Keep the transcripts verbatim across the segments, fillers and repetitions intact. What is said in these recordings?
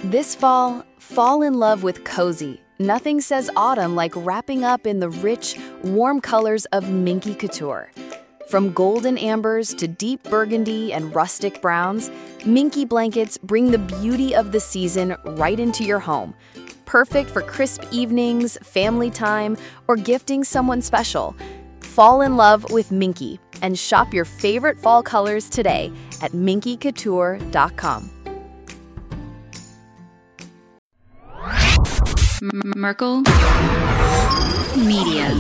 This fall, fall in love with cozy. Nothing says autumn like wrapping up in the rich, warm colors of Minky Couture. From golden ambers to deep burgundy and rustic browns, Minky blankets bring the beauty of the season right into your home. Perfect for crisp evenings, family time, or gifting someone special. Fall in love with Minky and shop your favorite fall colors today at minky couture dot com. Merkel Media.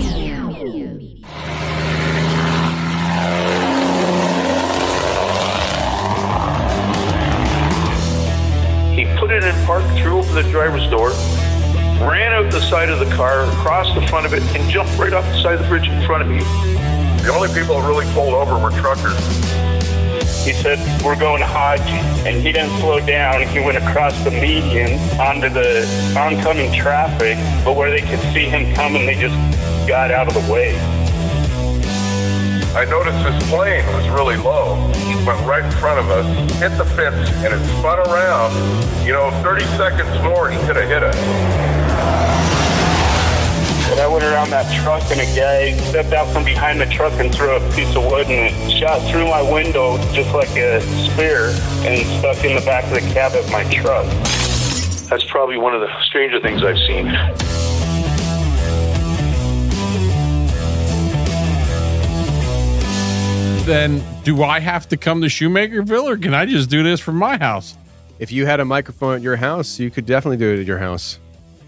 He put it in park, threw open the driver's door, ran out the side of the car, across the front of it, and jumped right off the side of the bridge in front of me. The only people that really pulled over were truckers. He said, we're going Hodge, and he didn't slow down. He went across the median onto the oncoming traffic, but where they could see him coming, they just got out of the way. I noticed this plane was really low. It went right in front of us, hit the fence, and it spun around. You know, thirty seconds more, he could have hit us. And I went around that truck, and a guy stepped out from behind the truck and threw a piece of wood, and it shot through my window just like a spear and stuck in the back of the cab of my truck. That's probably one of the stranger things I've seen. Then do I have to come to Shoemakerville, or can I just do this from my house? If you had a microphone at your house, you could definitely do it at your house.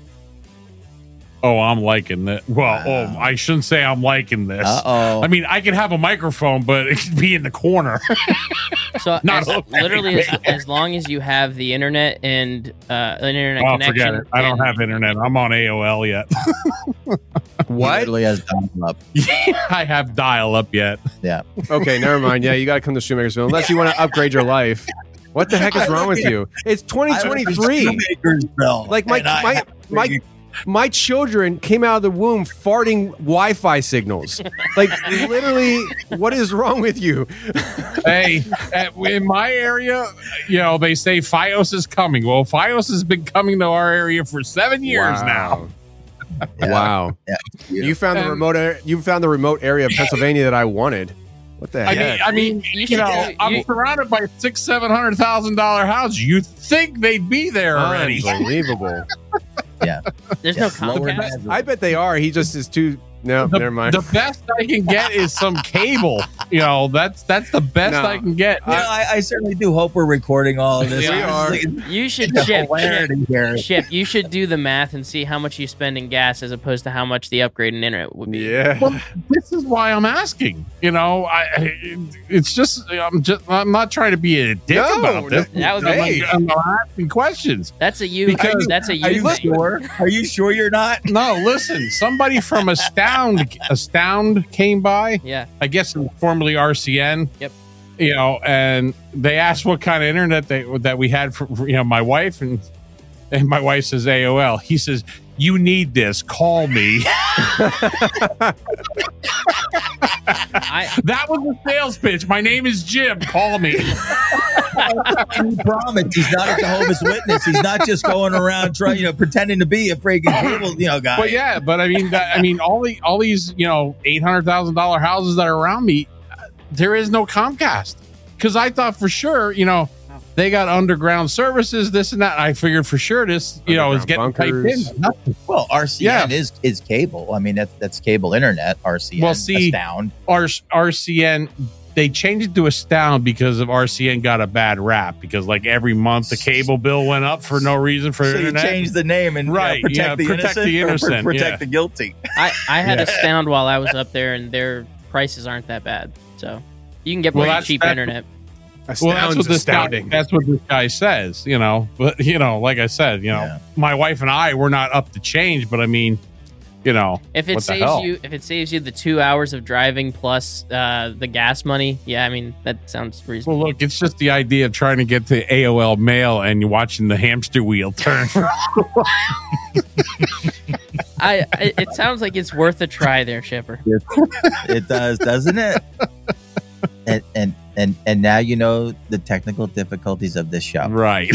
Oh, I'm liking that. Well, wow. oh, I shouldn't say I'm liking this. Uh-oh. I mean, I could have a microphone, but it could be in the corner. So Not as, literally, as, as long as you have the internet and uh, an internet oh, connection. Forget it. I don't and- have internet. I'm on A O L yet. What? He literally has dial-up. Yeah, I have dial-up yet. Yeah. Okay, never mind. Yeah, you got to come to Shoemakersville unless you want to upgrade your life. What the heck is wrong with you? It's twenty twenty-three. Like my my my. My children came out of the womb farting Wi-Fi signals. Like, literally, what is wrong with you? Hey, at, in my area, you know, they say Fios is coming. Well, Fios has been coming to our area for seven years Wow. now. Yeah. Wow. Yeah. You found the And- remote ar- you found the remote area of Pennsylvania that I wanted. What the I heck? mean, I mean, You you, should know, do- I'm you- surrounded by six, seven hundred thousand dollar houses. You think they'd be there already? Unbelievable. Yeah. There's Yeah, no lower Comcast. than- I bet they are. He just is too. No, The, never mind. the best I can get is some cable. You know, that's that's the best No. I can get. You know, I, I certainly do hope we're recording all of this. We are. You should The ship, hilarity ship, here. ship. You should do the math and see how much you spend in gas as opposed to how much the upgrade in internet would be. yeah. Well, this is why I'm asking. You know, I, I it's just I'm just I'm not trying to be a dick No, about this. that would be- I'm, Hey. I'm asking questions. That's a you. Because- that's a you. Are you thing. sure? Are you sure you're not? No, listen. Somebody from Astound Astound came by. Yeah. I guess formerly R C N. Yep. You know, and they asked what kind of internet they that we had for you know my wife, and and my wife says A O L. He says, "You need this. Call me." I, That was a sales pitch. My name is Jim. Call me. He promised he's not a Jehovah's Witness. He's not just going around trying, you know, pretending to be a freaking cable, you know, guy. But yeah, but I mean, that, I mean, all the all these you know eight hundred thousand dollar houses that are around me, uh, there is no Comcast because I thought for sure you know they got underground services, this and that. I figured for sure this you know is getting Underground typed in. bunkers. Nothing. Well, R C N Yeah. is is cable. I mean, that's that's cable internet. R C N. Well, see- Astound. R- RCN. They changed it to Astound because of R C N got a bad rap because like every month the cable bill went up for no reason for So you internet. change the name and you know, Right, protect, yeah, the, protect innocent the or innocent, protect yeah. the guilty. I, I had Yeah. Astound while I was up there, and their prices aren't that bad. So you can get Well, pretty that's- cheap that's- internet. Well, that's Astound's what this guy, astounding. that's what this guy says, you know. But you know, like I said, you know, Yeah. my wife and I we're not up to change, but I mean, you know, If it what the saves hell? you, if it saves you the two hours of driving plus uh, the gas money, yeah, I mean that sounds reasonable. Well, look, it's just the idea of trying to get to A O L mail and you're watching the hamster wheel turn. I, I, it sounds like it's worth a try there, Shipper. It does, doesn't it? And and and and now you know the technical difficulties of this show. Right.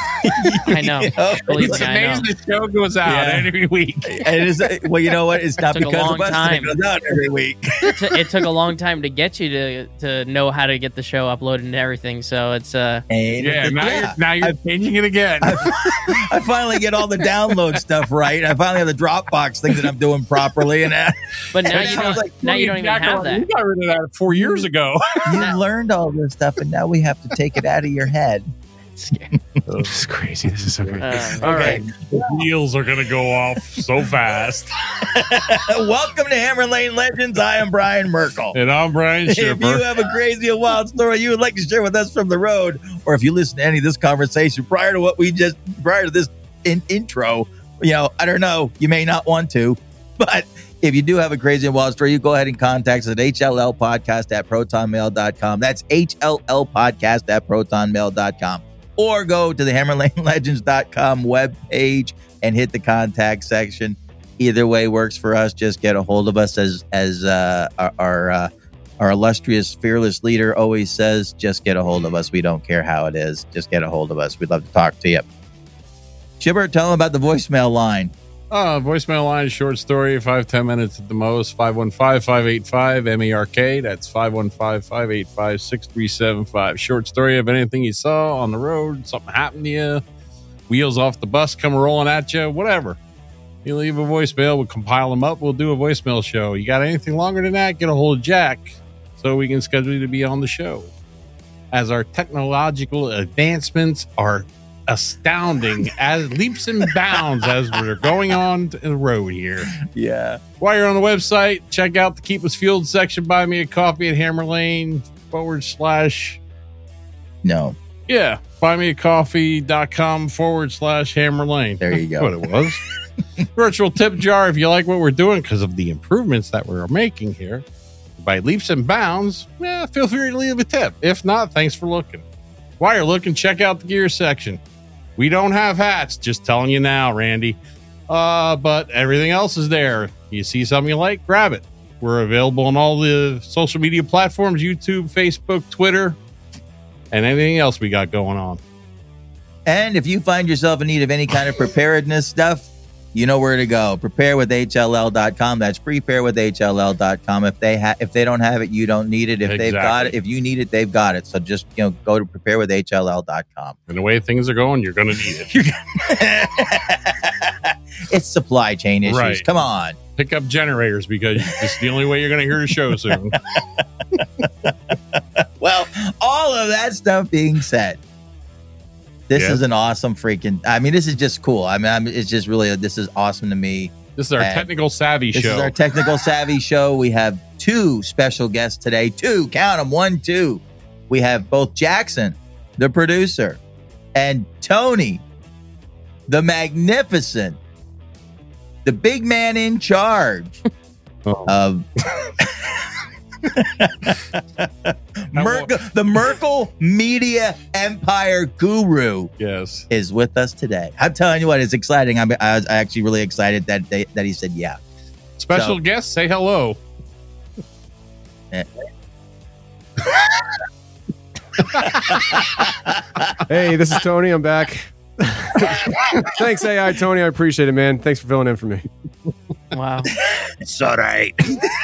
I know. You know? Believe It's me, I know. amazing the show goes out Yeah. every week. And it is, well, you know what? It's not Took a because long of us that time. it goes out every week. it, t- it took a long time to get you to to know how to get the show uploaded and everything. So it's uh And Yeah, now yeah. you're, now you're I've- changing it again. I finally get all the download stuff right. I finally have the Dropbox thing that I'm doing properly, and uh, but now And you I was don't like, now you don't even Jack, have that. We got rid of that four years ago. you learned all this stuff, and now we have to take it out of your head. This is crazy. This is so crazy. Uh, All right. The wheels are gonna go off so fast. Welcome to Hammer Lane Legends. I am Brian Merkel. And I'm Brian If you Schiffer. have a crazy and wild story you would like to share with us from the road, or if you listen to any of this conversation prior to what we just prior to this in, intro, you know, I don't know, you may not want to, but if you do have a crazy and wild story, you go ahead and contact us at H L L podcast at proton mail dot com. That's H L L podcast at proton mail dot com. Or go to the hammer lane legends dot com webpage and hit the contact section. Either way works for us. Just get a hold of us, as as uh, our our, uh, our illustrious, fearless leader always says. Just get a hold of us. We don't care how it is. Just get a hold of us. We'd love to talk to you. Chipper, tell them about the voicemail line. Uh, voicemail line, short story, five, ten minutes at the most, five one five, five eight five, M E R K. That's five one five, five eight five, six three seven five. Short story of anything you saw on the road, something happened to you, wheels off the bus come rolling at you, whatever. You leave a voicemail, we'll compile them up, we'll do a voicemail show. You got anything longer than that, get a hold of Jack so we can schedule you to be on the show. As our technological advancements are astounding as leaps and bounds as we're going on the road here. Yeah. While you're on the website, check out the Keep Us Fueled section. Buy me a coffee at Hammer Lane forward slash. No. Yeah. Buy me a coffee.com forward slash Hammer Lane. There you go. That's what it was. Virtual tip jar if you like what we're doing because of the improvements that we're making here. By leaps and bounds, yeah, feel free to leave a tip. If not, thanks for looking. While you're looking, check out the gear section. We don't have hats, just telling you now, Randy. Uh, but everything else is there. You see something you like, grab it. We're available on all the social media platforms, YouTube, Facebook, Twitter, and anything else we got going on. And if you find yourself in need of any kind of preparedness stuff, you know where to go. Prepare with H L L dot com. That's prepare with H L L dot com. If they ha- if they don't have it, you don't need it. If they've got it, Exactly. if you need it, they've got it. So just, you know, go to prepare with H L L dot com. And the way things are going, you're going to need it. It's supply chain issues. Right. Come on. Pick up generators because it's the only way you're going to hear the show soon. Well, all of that stuff being said, this Yeah. is an awesome freaking. I mean, this is just cool. I mean, I'm, it's just really this is awesome to me. This is our And technical savvy This show. is our technical savvy show. We have two special guests today. Two, count them, one, two. We have both Jackson, the producer, and Tony, the magnificent, the big man in charge Oh. of Merkel, the Merkel Media Empire Guru Yes. is with us today. I'm telling you what, it's exciting. I'm I was actually really excited that they, that he said yeah. Special So- guest, say hello. Hey, this is Tony. I'm back. Thanks, A I Tony. I appreciate it, man. Thanks for filling in for me. Wow. It's all right.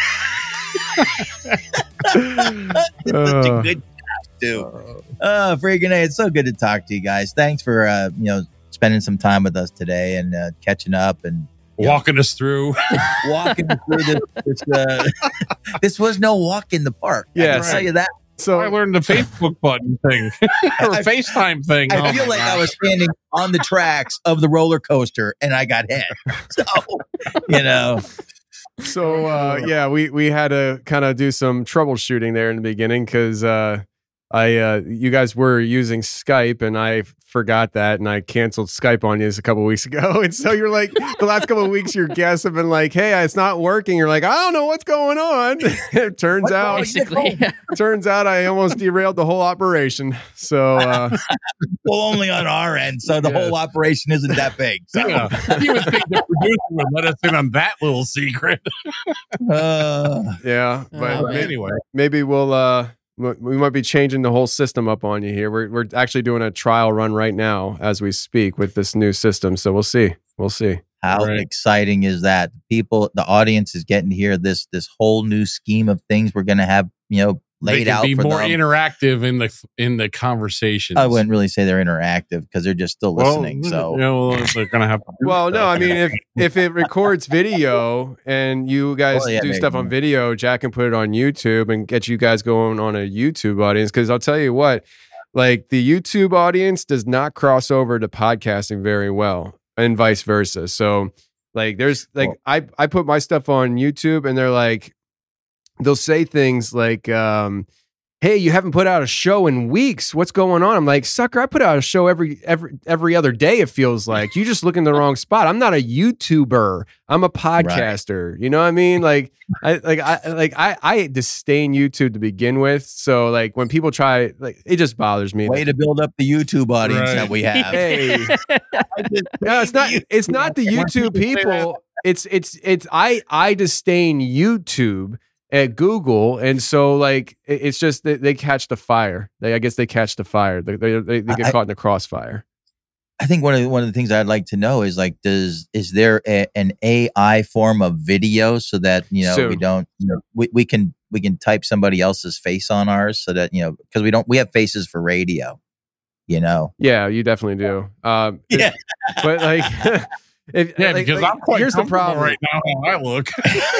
Uh, Such a good job, too. Oh, freaking A. It's so good to talk to you guys. Thanks for uh, you know, spending some time with us today and uh, catching up and Walking us through. walking through this. This, uh, this was no walk in the park. I Yes. can tell you that. so I learned the Facebook button thing or I- FaceTime thing. I Oh feel my like I gosh. was standing on the tracks of the roller coaster and I got hit. So, you know, So uh, yeah, we we had to kind of do some troubleshooting there in the beginning because uh, I uh, you guys were using Skype and I forgot that and I canceled Skype on you a couple weeks ago. And so you're like the last couple of weeks, your guests have been like, "Hey, it's not working." You're like, "I don't know what's going on." It turns out, Basically. turns out I almost derailed the whole operation. So uh, well, only on our end. So the Yes. whole operation isn't that big. So, Yeah. You would think the producer would let us in on that little secret. uh, yeah, but Oh, may- man. Anyway, maybe we'll uh we might be changing the whole system up on you here. We're we're actually doing a trial run right now as we speak with this new system. So we'll see. We'll see. How right. exciting is that? People, the audience is getting to hear this this whole new scheme of things we're going to have, you know, laid they can out be for more them. interactive in the in the conversations. I wouldn't really say they're interactive because they're just still listening. Well, so you know, they're gonna have. To Well, no, I mean, if if it records video and you guys Well, yeah, do maybe. stuff on video, Jack can put it on YouTube and get you guys going on a YouTube audience. Because I'll tell you what, like the YouTube audience does not cross over to podcasting very well, and vice versa. So, like, there's like I I put my stuff on YouTube, and they're like, they'll say things like, um, hey, you haven't put out a show in weeks. What's going on? I'm like, sucker, I put out a show every every every other day, it feels like. You just look in the wrong spot. I'm not a YouTuber. I'm a podcaster. Right. You know what I mean? Like I like I like I, I disdain YouTube to begin with. So like when people try, like it just bothers me. Way to build up the YouTube audience Right. that we have. Hey. No, it's not it's not the YouTube people. It's it's it's I I disdain YouTube at Google, and so like it- it's just that they catch the fire. They I guess they catch the fire. They they, they, they get I- caught in the crossfire. I think one of the, one of the things I'd like to know is like, does is there a, an A I form of video so that you know we Soon. don't you know we, we can we can type somebody else's face on ours so that you know because we don't we have faces for radio, you know. Yeah, you definitely do. Um, Yeah. but like, if, Yeah, like- because like, I'm quite here's the comfortable problem. right now. How I look.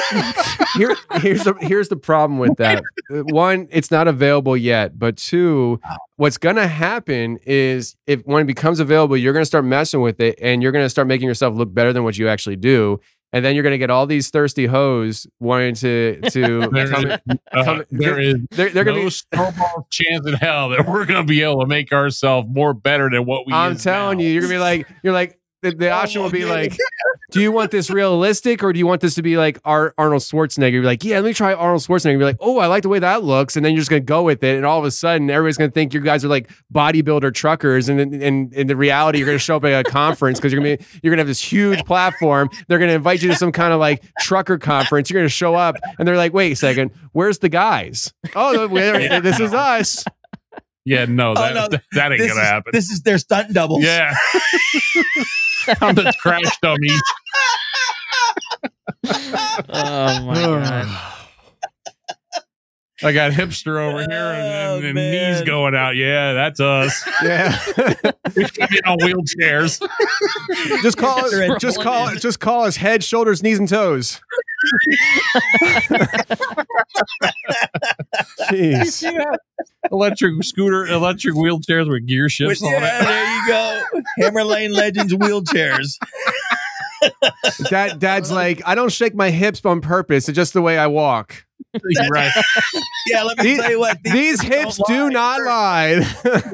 Here, here's the here's the problem with that. One, it's not available yet. But two, what's gonna happen is if when it becomes available, you're gonna start messing with it, and you're gonna start making yourself look better than what you actually do. And then you're gonna get all these thirsty hoes wanting to to There come, is, uh, come- there is they're, they're no gonna be. snowball chance in hell that we're going to be able to make ourselves more better than what we. I'm is telling now. you, you're gonna be like, you're like, the, the option will be like, do you want this realistic or do you want this to be like Ar- Arnold Schwarzenegger? You're like, yeah, let me try Arnold Schwarzenegger. You're like, oh, I like the way that looks, and then you're just gonna go with it, and all of a sudden, everybody's gonna think you guys are like bodybuilder truckers, and then and in the reality, you're gonna show up at a conference because you're gonna be, you're gonna have this huge platform. They're gonna invite you to some kind of like trucker conference. You're gonna show up, and they're like, wait a second, where's the guys? Oh, we're- this is us. Yeah, no, that, no, that, that ain't This gonna is, happen. this is their stunt doubles. Yeah, I'm the crash dummy. Oh my god. I got hipster over here and, and, and Oh, man. knees going out. Yeah, that's us. Yeah. We should be on wheelchairs. just call They're it. in- Just call it. Just call us head, shoulders, knees, and toes. Jeez. Yeah. Electric scooter, electric wheelchairs with gear With- shifts on yeah, it. there you go. Hammer Lane Legends wheelchairs. Dad, Dad's like, I don't shake my hips on purpose. It's just the way I walk. You're right. Yeah, let me These, tell you what. these hips don't do lie. not lie.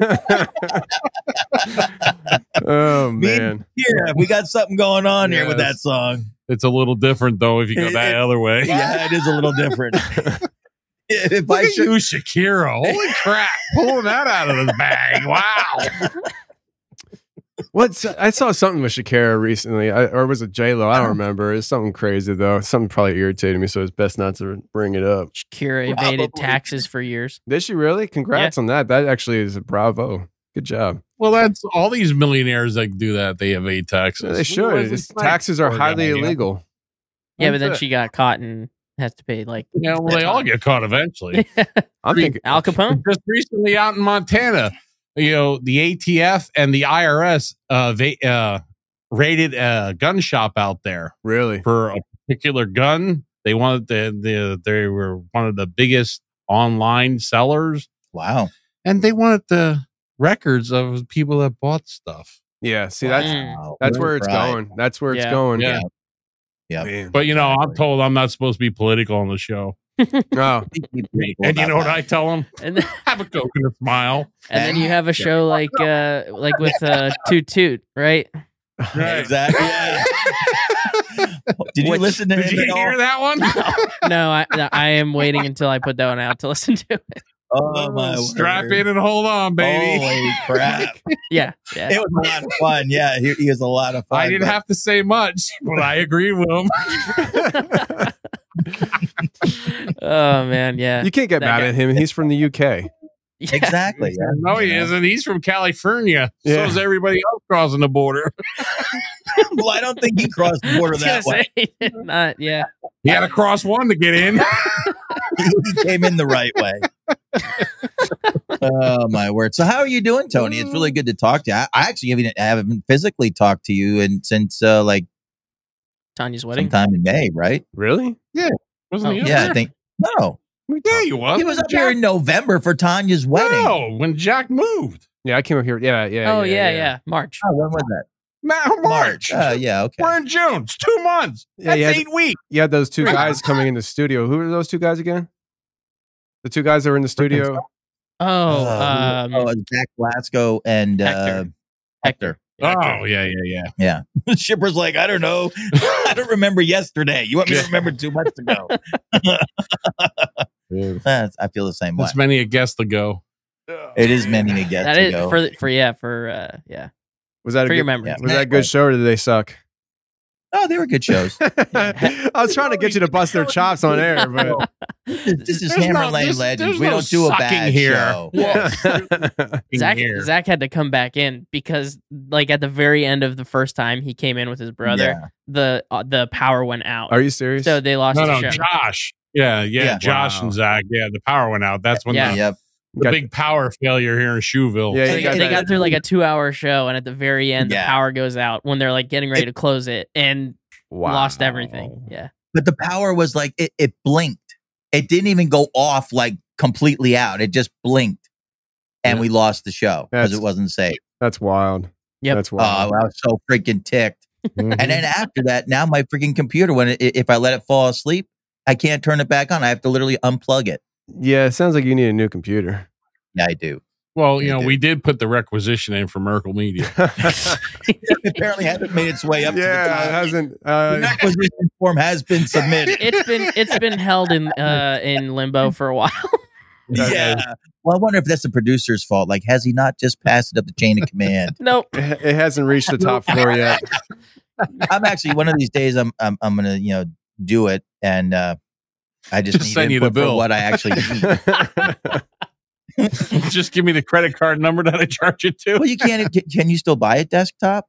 Oh Me- man. Yeah, we got something going on here with that Yes. song. It's a little different though if you go It- that it- other way. Yeah, it is a little different. If Look I at should, you, Shakira. Holy crap. Pulling that out of this bag. Wow. What's I saw something with Shakira recently, I, or was it J Lo? I don't remember. It's something crazy though. Something probably irritated me, so it's best not to bring it up. Shakira evaded Probably. taxes for years. Did she really? Congrats on that. That actually is a bravo. Good job. Well, that's all these millionaires that do that. They evade taxes. They should. It's- taxes are highly illegal. Yeah, but then That's it. she got caught and has to pay like Yeah, well, they all get caught eventually. I'm thinking. Al Capone. Just recently out in Montana, you know, the A T F and the I R S uh, they uh, raided a gun shop out there Really? for a particular gun. They wanted the, the they were one of the biggest online sellers, wow. and they wanted the records of people that bought stuff. Yeah. See, that's Mm. Wow. that's where it's Right. going. That's where it's Yeah. going. Yeah. Yeah. Man. But you know, I'm told I'm not supposed to be political on the show. Oh, And you know what I tell them? And then, Have a coke and a smile. and then you have a show like uh like with uh Toot Toot, right? Right. Exactly. Yeah. Did you Which- listen to Did him you at all? hear that one? No, I I am waiting until I put that one out to listen to it. Oh my Strap word. in and hold on, baby. Holy crap. Yeah, yeah. It was a lot of fun. Yeah, he, he was a lot of fun. I didn't but- have to say much, but I agreed with him. Oh man, yeah. You can't get That mad guy- at him. He's from the U K. Yeah. Exactly. Yeah. No, he isn't. He's from California. So Yeah. is everybody else crossing the border. Well, I don't think he crossed the border I was gonna that way. say, he did not, yeah. He had to cross one to get in. He came in the right way. Oh my word! So how are you doing, Tony? It's really good to talk to you. I, I actually haven't, haven't physically talked to you and since uh, like Tanya's wedding. sometime in May, right? Really? Wasn't Oh, he up Yeah, there? I think no. Yeah, he was. He was up Jack- here in November for Tanya's wedding. No, when Jack moved. Yeah, I came up here. Yeah, yeah. Oh yeah, yeah, March. Oh, when was that? Ma- March. Uh, yeah, okay. We're in June. It's two months. Yeah, That's you had- eight weeks. You had those two guys coming in the studio. Who were those two guys again? The two guys that were in the studio. Oh, Uh, um, oh, it was Zach Glasgow and uh, Hector. Hector. Oh, yeah, yeah, yeah. Yeah. Shipper's like, I don't know. I don't remember yesterday. You want me to remember two months ago? That's, I feel the same way. It's many a guest to go. It is many a guest that to is go. for for yeah for uh yeah Was that a for your good, memory. Yeah. was that a good show or did they suck? Oh, they were good shows. I was trying to get you to bust their chops on air, but This is There's Hammer no- Lane there's- Legends. there's We no don't do a sucking bad here. show. Zach Here. Zach had to come back in because like at the very end of the first time he came in with his brother, Yeah. the uh, the power went out. are you serious? So they lost No, the no, show. Josh. Yeah, yeah, Yeah. Josh Wow. and Zach. Yeah, the power went out. That's when Yeah. the, Yep. the Got- big power failure here in Shoeville. Yeah, So you they, got they that- got through like a two hour show, and at the very end, Yeah. the power goes out when they're like getting ready to close it, and Wow. lost everything. Yeah, But the power was like, it, it blinked. It didn't even go off like completely out. It just blinked. And Yeah. we lost the show because That's- it wasn't safe. That's wild. Yep. That's Oh, wild. I was so freaking ticked. Mhm. And then after that, now my freaking computer, when it, if I let it fall asleep, I can't turn it back on. I have to literally unplug it. Yeah, it sounds like you need a new computer. Yeah, I do. Well, you They know, do. we did put the requisition in for Merkle Media. It apparently hasn't made its way up to the yeah, it top. hasn't. The Uh, acquisition form has been submitted. it's been it's been held in uh in limbo for a while. Yeah. Well, I wonder if that's the producer's fault. Like, has he not just passed it up the chain of command? Nope. it it hasn't reached the top floor yet. I'm actually one of these days. I'm I'm I'm gonna you know do it, and uh, I just, Just need send you the input for bill. what I actually need. Just give me the credit card number that I charge it to. Well, you can't. Can, can you still buy a desktop?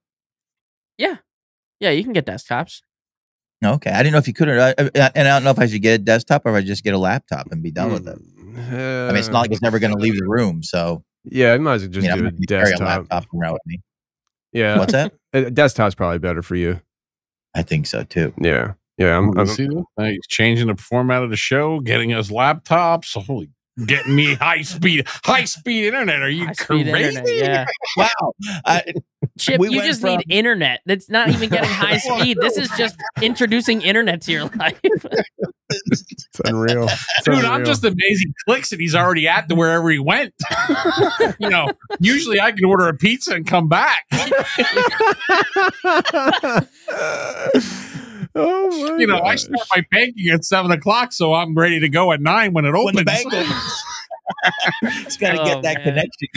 Yeah, you can get desktops. Okay, I didn't know if you could. Or, uh, uh, and I don't know if I should get a desktop or if I just get a laptop and be done with it. I mean, it's not like it's never going to leave the room, so Yeah, I might as well just I mean, I'm do a not going to carry a desktop. laptop around with me. Yeah, What's that? a desktop's probably better for you. I think so too. Yeah, yeah. I'm, I'm, See that? Uh, He's changing the format of the show, getting us laptops. Holy, getting me high speed, high speed internet. Are you High-speed crazy? internet, yeah. Wow. I, Chip, We you went just from- need internet. That's not even getting high speed. This is just introducing internet to your life. it's unreal. It's Dude, I'm unreal. just amazed he clicks and he's already at to wherever he went. You know, usually I can order a pizza and come back. oh my You know, I gosh. start my banking at seven o'clock, so I'm ready to go at nine when it opens. when the bank opens, it's got to Oh, get that man. connection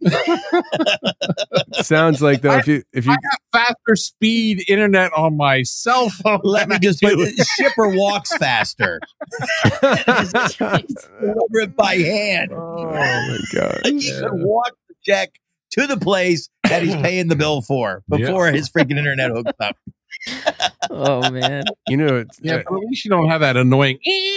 going. Sounds like though, if you if you I got faster speed internet on my cell phone. Let me than I just do. put shipper walks faster. Deliver it by hand. oh my god, He could walk the check to the place that he's paying the bill for before his freaking internet hooks up. Oh man. you know it's, Yeah, uh, but at least you don't have that annoying.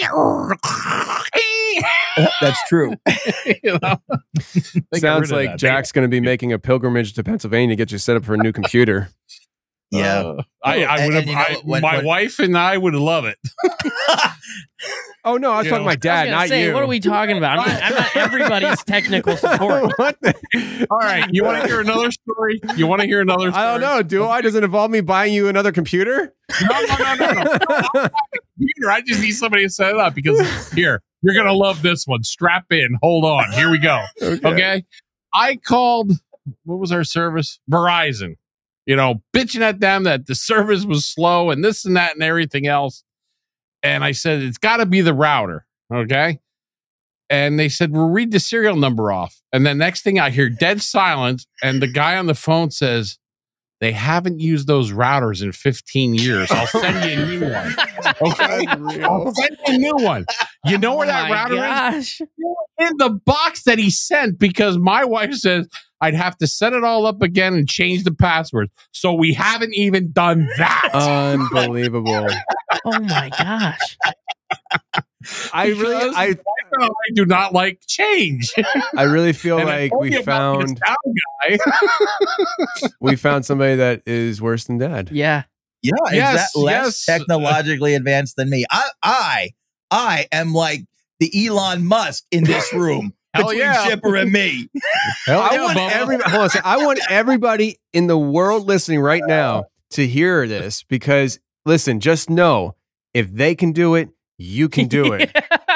That's true. You know? They got sounds rid of like that. Jack's going to be making a pilgrimage to Pennsylvania to get you set up for a new computer. Yeah. Uh, I, I And- would have. and you know I- what, when- my when- wife and I would love it. Oh no, I was You talking know, my dad, I was gonna not say, you. what are we talking about? I'm not, I'm not everybody's technical support. what the- All right, you want to hear another story? You want to hear another? Story? I don't know. Do I? Does it involve me buying you another computer? No, no, no, no, no. Computer. I just need somebody to set it up because here you're gonna love this one. Strap in. Hold on. Here we go. Okay. I called. What was our service? Verizon. You know, bitching at them that the service was slow and this and that and everything else. And I said, it's got to be the router. Okay. And they said, well, read the serial number off. And then next thing I hear dead silence. And the guy on the phone says, They haven't used those routers in fifteen years. I'll send you a new one. Okay, I'll send you a new one. You know where Oh that my router gosh. is? In the box that he sent, because my wife says I'd have to set it all up again and change the password. So we haven't even done that. Unbelievable. Oh my gosh. I really, Because I, I do not like change. I really feel And I like told we you about this found sound guy. we found somebody that is worse than Dad. Yeah. Yeah, Yes, exactly. Less yes. technologically advanced than me. I, I, I am like the Elon Musk in this room Hell between yeah. Shipper and me. Hell I yeah, want Bubba. everybody. Hold on a second. I want everybody in the world listening right now to hear this because, listen, just know if they can do it, you can do it.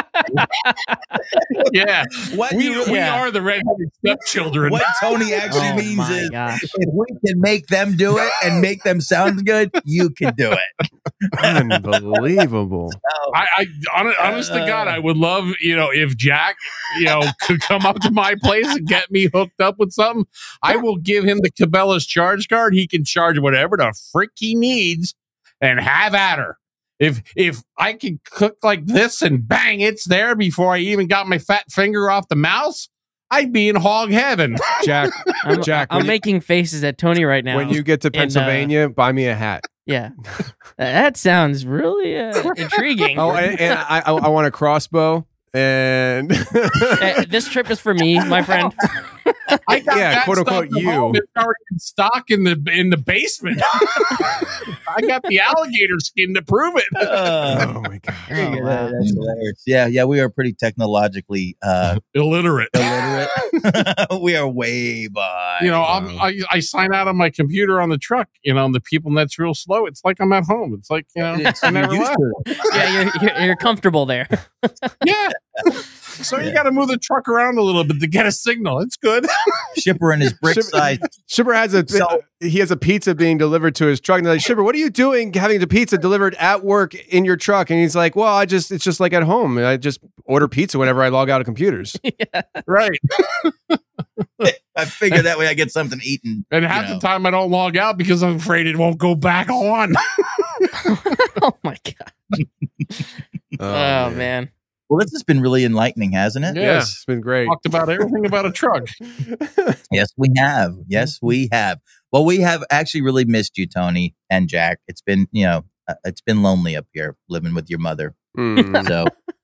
Yeah, What we, you- we Yeah. are the redheaded stepchildren. What Tony actually Oh means my is gosh. if we can make them do it and make them sound good, you can do it. Unbelievable. I, I hon- honest to God, I would love, you know, if Jack, you know, could come up to my place and get me hooked up with something. I will give him the Cabela's charge card. He can charge whatever the frick he needs and have at her. If if I can cook like this and bang, it's there before I even got my fat finger off the mouse, I'd be in hog heaven. Jack, I'm, Jack, I'm when you- making faces at Tony right now. when you get to And, uh, Pennsylvania, buy me a hat. yeah. That sounds really uh, intriguing. Oh, and, and I, I, I want a crossbow. And Uh, this trip is for me, my friend. I got Yeah, that quote, stuff unquote, at you. home. It's already in stock in the in the basement. I got the alligator skin to prove it. Uh, oh my god, Oh, yeah, wow. that's hilarious. Yeah, yeah, we are pretty technologically uh, Illiterate. illiterate. We are way behind. You know, I'm, I I sign out on my computer on the truck. You know, and the people net's real slow. It's like I'm at home. It's like, you know, It's- I never you're used left. to it. Yeah, you're, you're, you're comfortable there. Yeah. So you got to move the truck around a little bit to get a signal. It's good. Shipper and his brick Shipper- size. Shipper has a So- he has a pizza being delivered to his truck. And they're like, Shipper, what are you doing having the pizza delivered at work in your truck? And he's like, well, I just it's just like at home. I just order pizza whenever I log out of computers. Right. I figure that way I get something eaten. And you half know. the time I don't log out because I'm afraid it won't go back on. Oh my god. Oh, man. Well, this has been really enlightening, hasn't it? Yeah. Yes, it's been great. Talked about everything about a truck. Yes, we have. Yes, we have. Well, we have actually really missed you, Tony and Jack. It's been, you know, uh, it's been lonely up here living with your mother. Mm. So,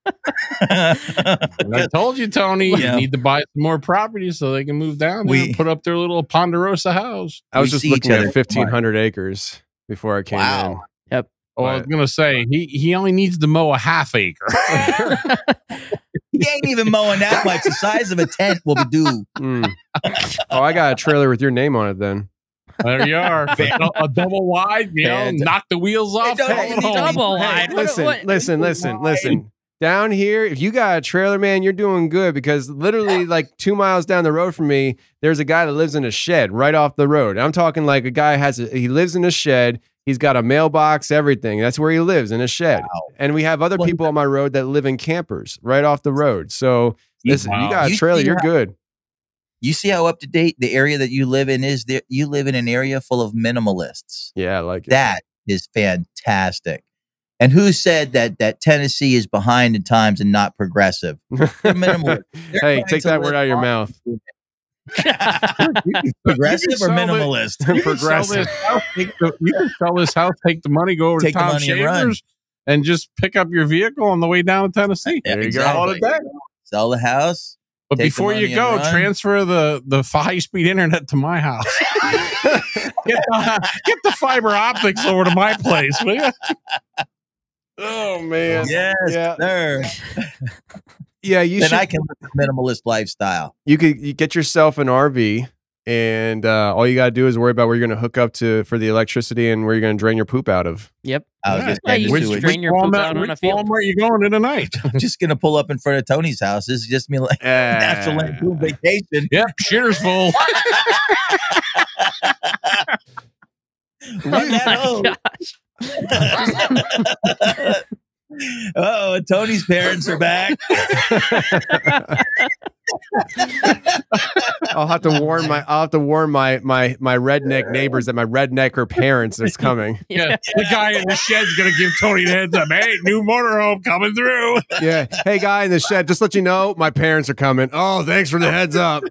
I told you, Tony, Yeah. you need to buy some more property so they can move down there We- and put up their little Ponderosa house. I was We just see looking each other. at fifteen hundred acres before I came Wow. Yep. Oh, I was Right. gonna say he he only needs to mow a half acre. he ain't even mowing that much. The size of a tent will be due. in. Mm. Oh, I got a trailer with your name on it then. There you are, a, a double wide. You know, Fan- knock the wheels off. don't call even it need home. double Hey, wide. What- listen, what- listen, listen, listen. Down here, if you got a trailer, man, you're doing good because literally, like two miles down the road from me, there's a guy that lives in a shed right off the road. I'm talking like a guy has a, he lives in a shed. He's got a mailbox, everything. That's where he lives, in a shed. Wow. And we have other Well, people on my road that live in campers right off the road. So listen, Wow. you got a You trailer, see you're how- good. You see how up to date the area that you live in is? There, you live in an area full of minimalists. Yeah, I like it. That is fantastic. And who said that that Tennessee is behind in times and not progressive? They're minimalist. They're Hey, trying take to that word live out of your on- mouth. Progressive You can or sell it. minimalist? You can sell Progressive. this house, take the- you can sell this house, take the money, go over Take to the Tom money and run. Shavers, and just pick up your vehicle on the way down to Tennessee. Yeah, There you go. exactly. Call it a day. Sell the house. But Take the before you money and go, run. transfer the the high speed internet to my house. get, the, get the fiber optics over to my place, will you? Oh man. Yes, Yeah. sir. Yeah, you Then should I can live a minimalist lifestyle. you could you get yourself an R V and uh, all you got to do is worry about where you're going to hook up to for the electricity and where you're going to drain your poop out of. Yep. I was Yeah. just, Yeah, you getting just to it. drain your poop out on a field. Where are you going in the night? I'm just gonna pull up in front of Tony's house. This is just me like National Uh, Lampoon Vacation. Yep, shitter's full. Run that Oh home. my gosh. Oh, Tony's parents are back. I'll have to warn my I'll have to warn my my my redneck neighbors that my rednecker parents is coming. Yeah, the guy in the shed's gonna give Tony the heads up. Hey, new motorhome coming through. Yeah. Hey, guy in the shed, just let you know, my parents are coming. Oh, thanks for the heads up.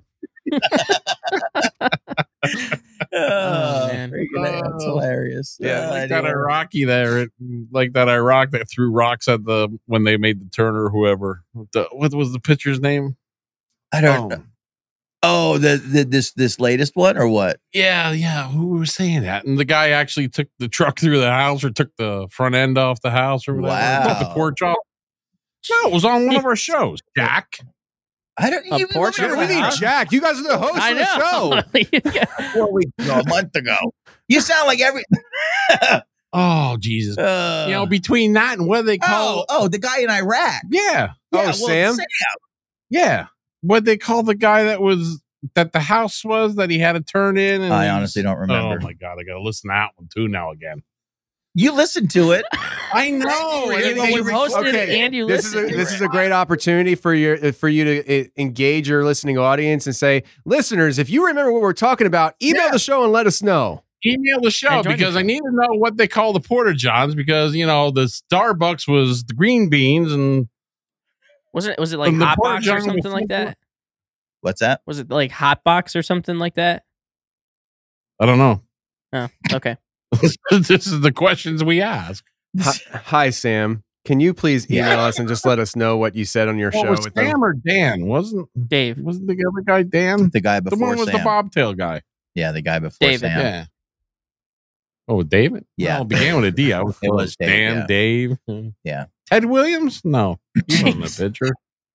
Oh, man. freaking A, that's hilarious. Yeah, Uh, Like that anyway. Iraqi there, like that Iraq that threw rocks at the when they made the Turner, whoever. The, what was the pitcher's name? I don't know. Oh, the, the this this latest one or what? Yeah, yeah. Who was saying that? And the guy actually took the truck through the house, or took the front end off the house, or whatever. Wow. Took the porch off. No, it was on one of our shows. Jack. I don't A even porch remember We need that. Jack. You guys are the host I of the show. know. Four weeks ago, a month ago. You sound like every. Oh Jesus! Uh, you know, between that and what they call, oh, oh, the guy in Iraq. yeah, Yeah, Oh, well, Sam? yeah, what they call the guy that was that the house was that he had to turn in. And I he's- honestly don't remember. Oh my god, I gotta listen to that one too now again. You listened to it. I know. Really? and Well, they- we hosted it Okay, and you this is a, listened. this is a great opportunity for your for you to uh, engage your listening audience and say, listeners, if you remember what we're talking about, email Yeah. the show and let us know. email the show Enjoy the because show. I need to know what they call the Porta Johns, because you know the Starbucks was the green beans and Wasn't it? Was it like And the Hot pork Box or john was something like simple. that? What's that? Was it like Hot Box or something like that? I don't know. Oh, okay. This is the questions we ask. Hi, hi, Sam. Can you please email Yeah. us and just let us know what you said on your Well, show? was with them? Sam or Dan? Wasn't Dave. wasn't the other guy Dan? The guy The before one was Sam. the bobtail guy. Yeah, the guy before David, Sam. Yeah. Oh, David? Yeah. Well, it began with a D. I was It was Dave, Dan, yeah. Dave. Yeah. Ted Williams? No. He wasn't a Jeez. pitcher.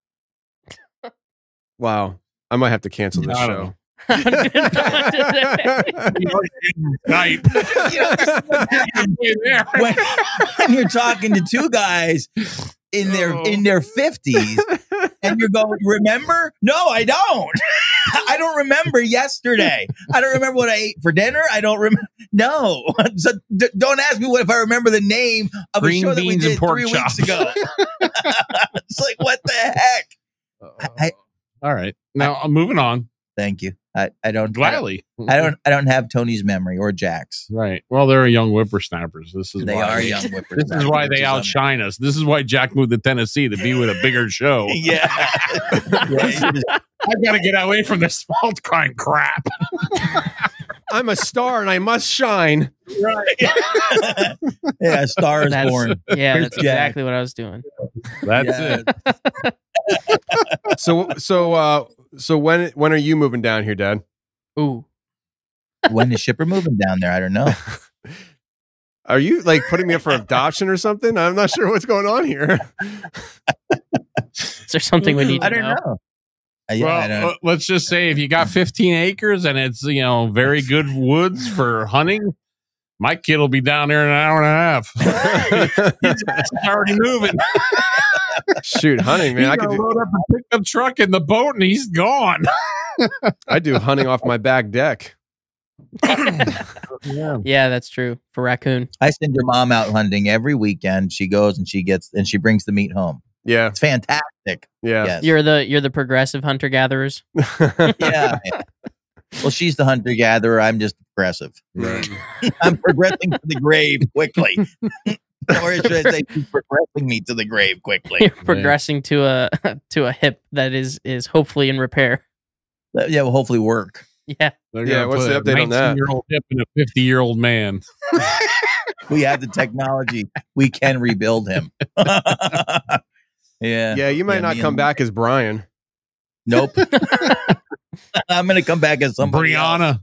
Wow. I might have to cancel this I don't show. know. I'm gonna go today. when, when you're talking to two guys in their Oh. in their fifties and you're going, remember? No, I don't. I don't remember yesterday. I don't remember what I ate for dinner. I don't remember. No. So d- don't ask me what if I remember the name of Green a show that we beans and did pork three chops. weeks ago. It's like, what the heck? I- All right. Now, I'm moving on. Thank you. I, I don't Gladly. I don't I don't have Tony's memory or Jack's. Right. Well, they're young whippersnappers. This is They why are young whippersnappers. This is why which they is un- outshine us. This is why Jack moved to Tennessee, to be with a bigger show. Yeah. Yeah, you just- I gotta get away from this small time crap. I'm a star and I must shine. yeah, Star is That's- born. Yeah, Here's that's Jack. exactly what I was doing. That's Yeah. it. So so uh so when when are you moving down here, Dad? Ooh. When is Shipper moving down there? I don't know. Are you like putting me up for adoption or something? I'm not sure what's going on here. Is there something we need to I don't know? know. Uh, yeah, well, I don't uh, let's just say if you got fifteen acres and it's, you know, very good woods for hunting, my kid will be down there in an hour and a half. He's already moving. Shoot, hunting, man. He's I could gonna do load up a pickup truck in the boat and he's gone. I do hunting off my back deck. Yeah. Yeah, that's true. For raccoon. I send your mom out hunting every weekend. She goes and she gets and she brings the meat home. Yeah, It's fantastic. yeah. Yes. You're the you're the progressive hunter gatherers. yeah, yeah. Well, she's the hunter gatherer. I'm just progressive. Right. I'm progressing to the grave quickly. Or should I say she's progressing me to the grave quickly? You're progressing to a to a hip that is is hopefully in repair. Yeah, will hopefully work. Yeah. They're Yeah, gonna what's put the a update on that? nineteen-year-old hip and a fifty-year-old man. We have the technology. We can rebuild him. yeah. Yeah, you might Yeah, not me come and- back as Brian. Nope. I'm going to come back as somebody else. Brianna.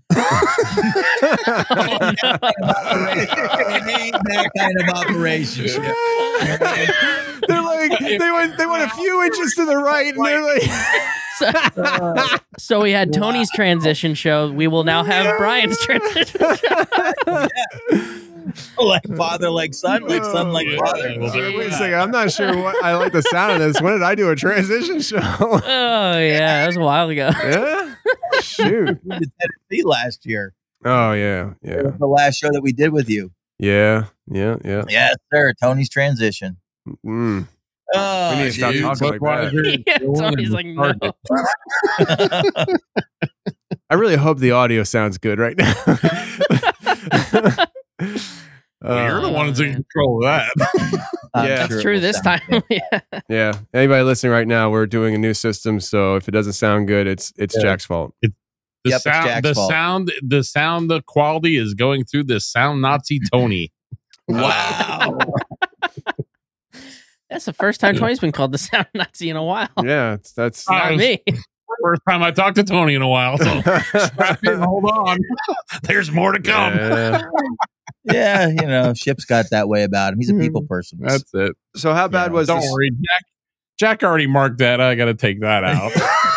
It ain't that kind of operation. They're like they went they went a few inches to the right, and they're like, So, so we had Tony's transition show. We will now have Brian's transition show. Like father, like son, like son, like Yeah. father. Well, there wait a second, I'm not sure what I like the sound of this. When did I do a transition show? Oh yeah, that was a while ago. Yeah, shoot. We did Tennessee last year. Oh yeah, It yeah, was the last show that we did with you. yeah, yeah, yeah. Yes, sir. Tony's transition. Mm. Oh, We need to stop dude. talking like that. Yeah, Tony's like, no. I really hope the audio sounds good right now. Well, you're the Uh, ones in control of that. I'm Yeah. That's sure it true will this sound time. good. Yeah. yeah. Anybody listening right now, we're doing a new system, so if it doesn't sound good, it's it's Yeah. Jack's fault. The Yep, it's sound, Jack's the fault. sound, the sound, the quality is going through the sound Nazi Tony. Wow. That's the first time Tony's been called the sound Nazi in a while. Yeah, it's, that's Uh, Not me. First time I talked to Tony in a while. So strap in, hold on. There's more to come. Yeah. Yeah, you know, Ship's got that way about him. He's a people person. That's it. So how bad Yeah. was Don't this? worry, Jack. Jack already marked that. I got to take that out.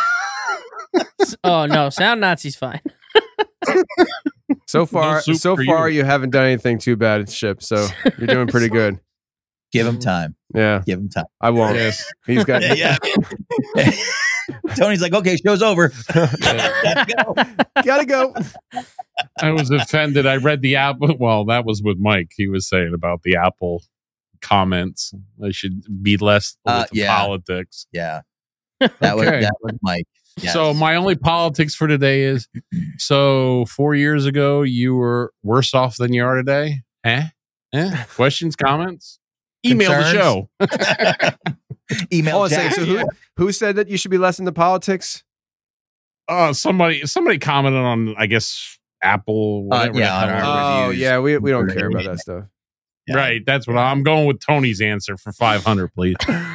Oh no, sound Nazi's fine. So far, soup so for far, you. you haven't done anything too bad, Ship. So you're doing pretty good. Give him time. Yeah, Give him time. I won't. Yes. He's got. Yeah. Tony's like, okay, show's over. Gotta go. Gotta go. I was offended. I read the Apple. Well, that was with Mike. He was saying about the Apple comments. I should be less Uh, with the yeah. politics. Yeah. That was Okay. that was Mike. Yes. So my only politics for today is: so four years ago, you were worse off than you are today. Eh? Eh? Questions, comments? Email Concerns? the show. email Oh, so, Jack. so who who said that you should be less into politics? Uh, somebody somebody commented on, I guess, Apple. Whatever yeah, the on hell. our Oh reviews. yeah, we we don't care about that stuff. Yeah. Right. That's what I'm going with. Tony's answer for five hundred, please.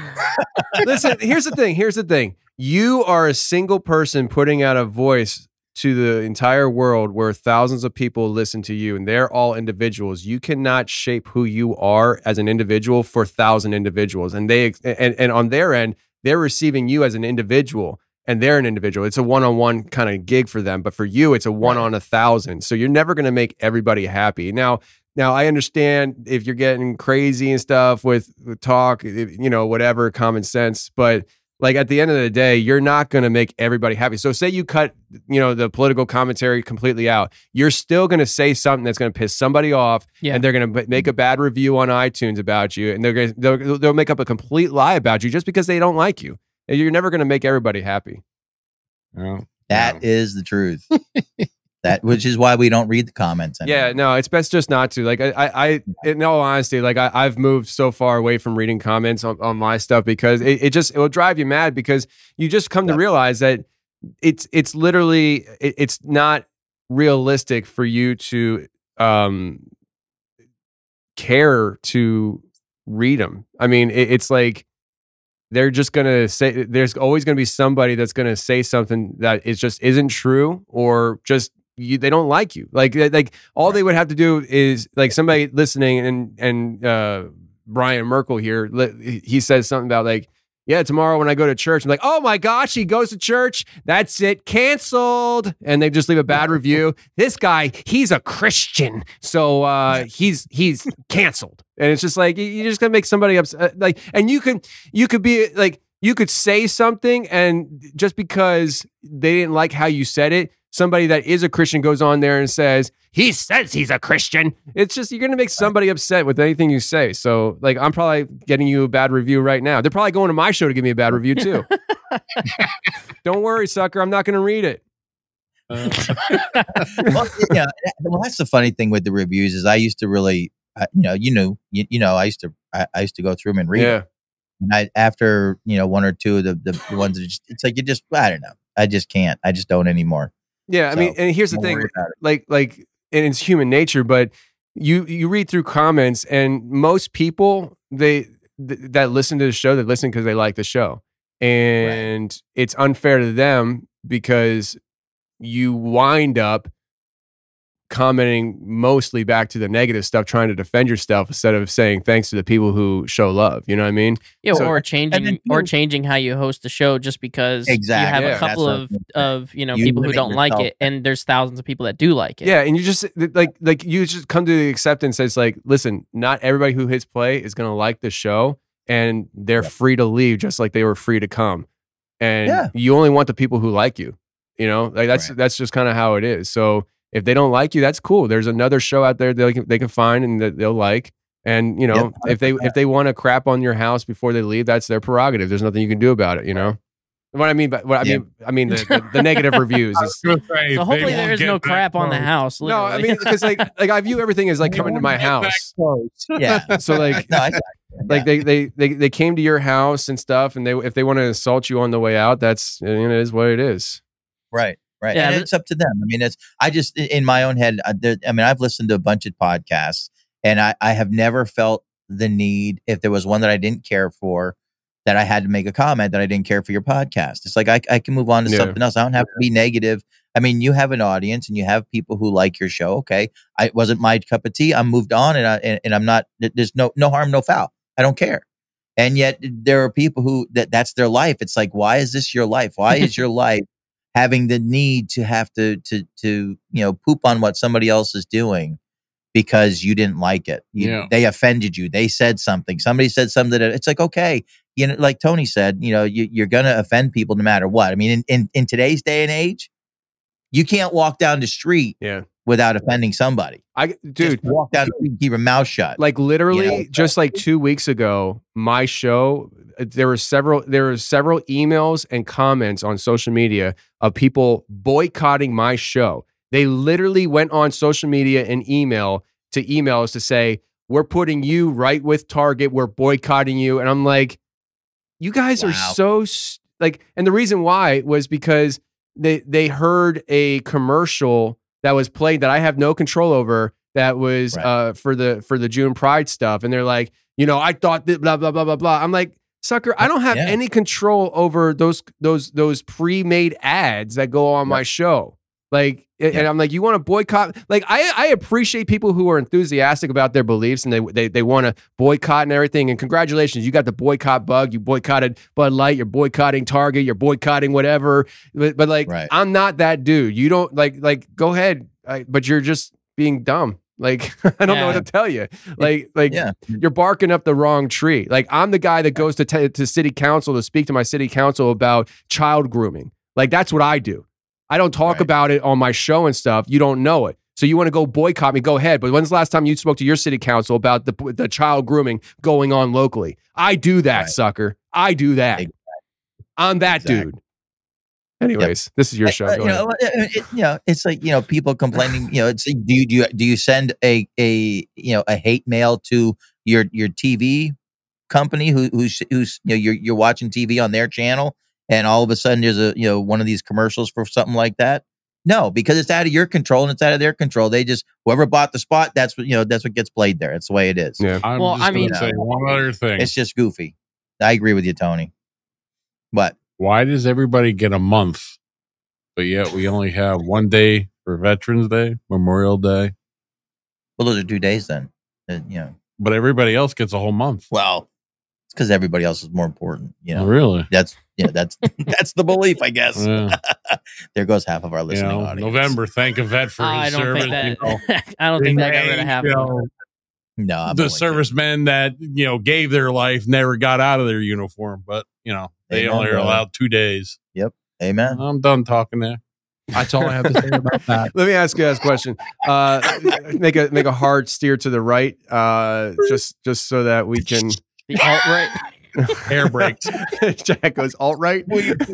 Listen, here's the thing. Here's the thing. You are a single person putting out a voice to the entire world where thousands of people listen to you, and they're all individuals. You cannot shape who you are as an individual for a thousand individuals, and they and and on their end, they're receiving you as an individual, and they're an individual. It's a one-on-one kind of gig for them, but for you, it's a one on a thousand. So you're never going to make everybody happy. Now. Now, I understand if you're getting crazy and stuff with, with talk, you know, whatever, common sense. But like at the end of the day, you're not going to make everybody happy. So say you cut, you know, the political commentary completely out. You're still going to say something that's going to piss somebody off. Yeah. And they're going to make a bad review on iTunes about you. And they're going to, they'll, they'll make up a complete lie about you just because they don't like you. And you're never going to make everybody happy. Oh, That no. is the truth. That which is why we don't read the comments anymore. Yeah, no, it's best just not to. Like, I, I, I in all honesty, like I, I've moved so far away from reading comments on, on my stuff because it, it just it will drive you mad because you just come to Yep. realize that it's it's literally it, it's not realistic for you to um care to read them. I mean, it, it's like they're just gonna say there's always gonna be somebody that's gonna say something that is just isn't true or just. You, they don't like you. Like, like all they would have to do is like somebody listening and and uh, Brian Merkel here. li- He says something about like, yeah, tomorrow when I go to church, I'm like, oh my gosh, he goes to church. That's it, canceled. And they just leave a bad review. This guy, he's a Christian, so uh, he's he's canceled. And it's just like you- you're just gonna make somebody upset. Like, and you could you could be like you could say something, and just because they didn't like how you said it. Somebody that is a Christian goes on there and says, he says he's a Christian. It's just, you're going to make somebody upset with anything you say. So, like, I'm probably getting you a bad review right now. They're probably going to my show to give me a bad review, too. Don't worry, sucker. I'm not going to read it. Uh, well, yeah. Well, that's the funny thing with the reviews is I used to really, uh, you know, you knew, you, you know, I used to, I, I used to go through them and read. Yeah. Them. And I, after you know, one or two of the, the, the ones that just, it's like you just, I don't know, I just can't, I just don't anymore. Yeah. I So, mean, and here's the don't thing worry about it. like, like, and it's human nature, but you, you read through comments, and most people, they, th- that listen to the show, they listen because they like the show. And it's unfair to them because you wind up commenting mostly back to the negative stuff, trying to defend yourself instead of saying thanks to the people who show love. You know what I mean? Yeah, So- or and changing then or you- changing how you host the show just because Exactly. you have Yeah. a couple That's of what I'm of you know You people who limit don't like yourself. it, and there's thousands of people that do like it. Yeah, and you just like like you just come to the acceptance. It's like, listen, not everybody who hits play is going to like the show, and they're Yeah. free to leave just like they were free to come. And Yeah. you only want the people who like you. You know, like that's Right. that's just kind of how it is. So if they don't like you, that's cool. There's another show out there they can they can find and that they'll like. And you know, Yep. if they if they want to crap on your house before they leave, that's their prerogative. There's nothing you can do about it. You know. What I mean, but what I Yeah. mean, I mean the, the, the negative reviews. Is, So hopefully there is no crap on the house. no, I literally. mean, because like like I view everything as like coming to my house. Yeah. So like No, I got like they, they they they came to your house and stuff, and they if they want to assault you on the way out, that's you know, it is what it is. Right, right. Yeah, and but- it's up to them. I mean, it's I just in my own head. I, there, I mean, I've listened to a bunch of podcasts, and I, I have never felt the need if there was one that I didn't care for, that I had to make a comment that I didn't care for your podcast. It's like I, I can move on to Yeah. something else. I don't have to be negative. I mean, you have an audience and you have people who like your show. Okay, I it wasn't my cup of tea. I moved on, and I and, and I'm not. There's no no harm, no foul. I don't care. And yet there are people who that that's their life. It's like, why is this your life? Why is your life having the need to have to to to you know poop on what somebody else is doing because you didn't like it? You, Yeah. They offended you. They said something. Somebody said something that it's like, okay, you know, like Tony said, you know, you, you're gonna offend people no matter what. I mean, in, in in today's day and age, you can't walk down the street Yeah, without offending somebody. I dude, Just walk down the street and keep your mouth shut. like literally You know? just like two weeks ago, my show there were several there were several emails and comments on social media of people boycotting my show. They literally went on social media and email to emails to say, we're putting you right with Target, we're boycotting you. And I'm like, you guys are Wow. so s- like, and the reason why was because they they heard a commercial that was played that I have no control over, that was Right. uh for the for the June Pride stuff, and they're like, you know, I thought that blah blah blah blah blah. I'm like, sucker, I don't have Yeah. any control over those those those pre-made ads that go on my show. Like, and Yeah. I'm like, you want to boycott? Like, I I appreciate people who are enthusiastic about their beliefs and they they they want to boycott and everything. And congratulations, you got the boycott bug. You boycotted Bud Light. You're boycotting Target. You're boycotting whatever. But, but like, Right. I'm not that dude. You don't like like go ahead, I, but you're just being dumb. Like, I don't know Yeah. what to tell you. Like, like Yeah. you're barking up the wrong tree. Like, I'm the guy that goes to t- to city council to speak to my city council about child grooming. Like, that's what I do. I don't talk Right. about it on my show and stuff. You don't know it. So you want to go boycott me, go ahead. But when's the last time you spoke to your city council about the the child grooming going on locally? I do that, Right. sucker. I do that. Exactly. I'm that Exactly. dude. Anyways, this is your Uh, show. uh, Go you ahead. know, it, it- you know, it's like you know, people complaining. You know, it's do you do you, do you send a a you know a hate mail to your your T V company who who's who's you know you're you're watching T V on their channel, and all of a sudden there's a you know one of these commercials for something like that? No, because it's out of your control and it's out of their control. They just whoever bought the spot, that's what you know, that's what gets played there. It's the way it is. Yeah. I'm Well, just I mean- gonna say one other thing. It's just goofy. I agree with you, Tony. But Why does everybody get a month, but yet we only have one day for Veterans Day, Memorial Day, well, those are two days then. Uh, you know, but everybody else gets a whole month? well, it's because everybody else is more important. You know, Oh, really? that's yeah, that's that's the belief, I guess. Yeah. There goes half of our You listening know, audience. November, thank a vet for I his don't service. think that. you know. I don't think that got rid of half. You of know, them. No, I'm the only servicemen that you know gave their life never got out of their uniform, but you know they Amen, only are brother. allowed two days. kidding. Amen. I'm done talking there. That's all I have to say about that. Let me ask you guys a question. Uh, make a make a hard steer to the right, uh, just just so that we can. The alt right. Air brakes. Jack goes alt right.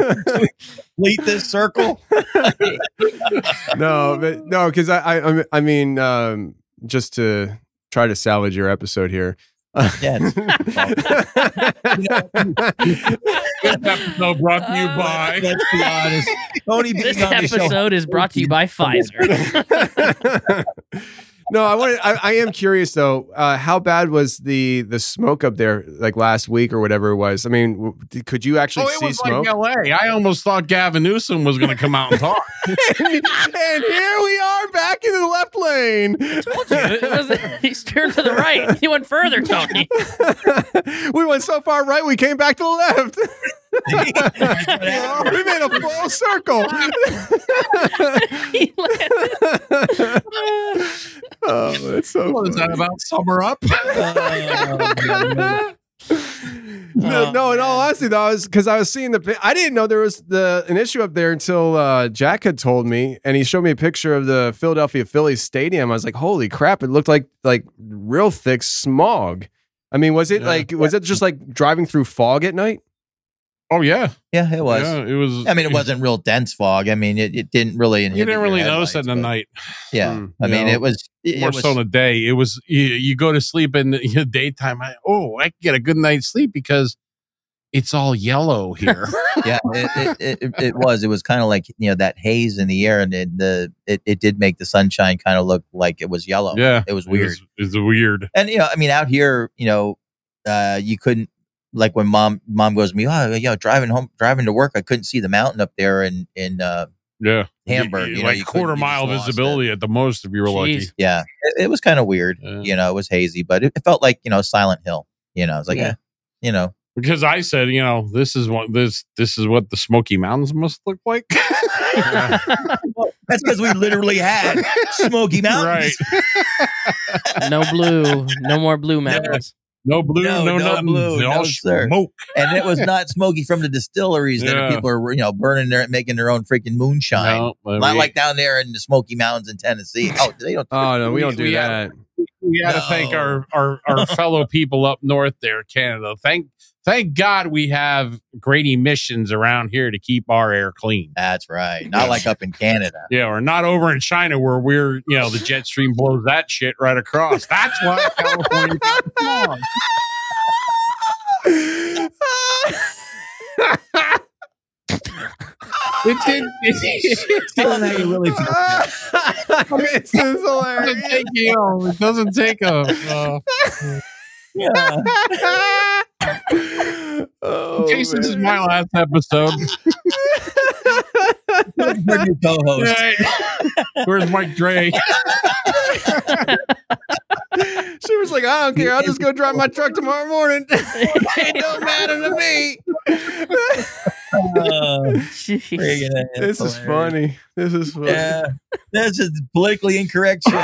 Complete this circle. No, but no, because I, I I mean, um, just to try to salvage your episode here. Yes. This episode brought to you by. Let's be honest. Tony being This on the show. episode is brought to you by Pfizer. No, I wanted. I, I am curious though. Uh, how bad was the the smoke up there, like last week or whatever it was? I mean, w- d- could you actually Oh, it see was smoke? like L A. I almost thought Gavin Newsom was going to come out and talk. and, and here we are back in the left lane. It was, he's turned to the right. He went further, Tony. We went so far right, we came back to the left. We made a full circle. He landed- Oh, that's so What is that funny. about? Summer up? No, Oh, no, in all man. honesty, though, I was because I was seeing the. pi- I didn't know there was the an issue up there until uh, Jack had told me, and he showed me a picture of the Philadelphia Phillies stadium. I was like, "Holy crap!" It looked like like real thick smog. I mean, was it Yeah. like was it just like driving through fog at night? Oh yeah, Yeah, it was. yeah, it was. I mean, it wasn't real dense fog. I mean, it, it didn't really. You inhibit didn't your really notice it headlights, in the but- night. Yeah, Hmm. I mean, No. it was it, More it was so in the day. It was you, you go to sleep in the daytime. I, oh, I can get a good night's sleep because it's all yellow here. yeah, it, it, it, it was. It was kind of like you know that haze in the air, and it, the it, it did make the sunshine kind of look like it was yellow. yeah, it was weird. It was, it was weird. And you know, I mean, out here, you know, uh, you couldn't like when mom mom goes to me, oh, you know, driving home, driving to work, I couldn't see the mountain up there in in uh, Yeah, Hamburg. You- You know, like you couldn't- quarter you just mile lost visibility at the most if you were lucky. Jeez. yeah, it, it was kind of weird. Yeah. You know, it was hazy, but it, it felt like you know Silent Hill. You know, it's like Yeah. yeah, you know, Because I said, you know, this is what this this is what the Smoky Mountains must look like. that's because we literally had Smoky Mountains. Right. No blue. No more blue mountains. No blue, No, no, no nothing. blue, They no, all sir. smoke. And it was not smoky from the distilleries that Yeah. people are, you know, burning their, making their own freaking moonshine. No, but Not we, like down there in the Smoky Mountains in Tennessee. Oh, they don't. Oh no, we We- don't do we that. we got to No. thank our, our, our fellow people up north there, Canada. Thank thank God we have great emissions around here to keep our air clean. That's right. Not like up in Canada. Yeah, or not over in China where we're, you know, the jet stream blows that shit right across. That's why California got smog. It didn't. It, Telling how you really feel. This is doesn't hilarious. take, you know, it doesn't take a. Uh, Yeah. Oh, in case this is man. my last episode. We're your co-host. Right. Where's Mike Dre? She was like, I don't care. I'll just go drive my truck tomorrow morning. It don't matter to me. Uh, Jeez. friggin' A. This That's is hilarious. funny. This is funny. Yeah. This is politically incorrect shit.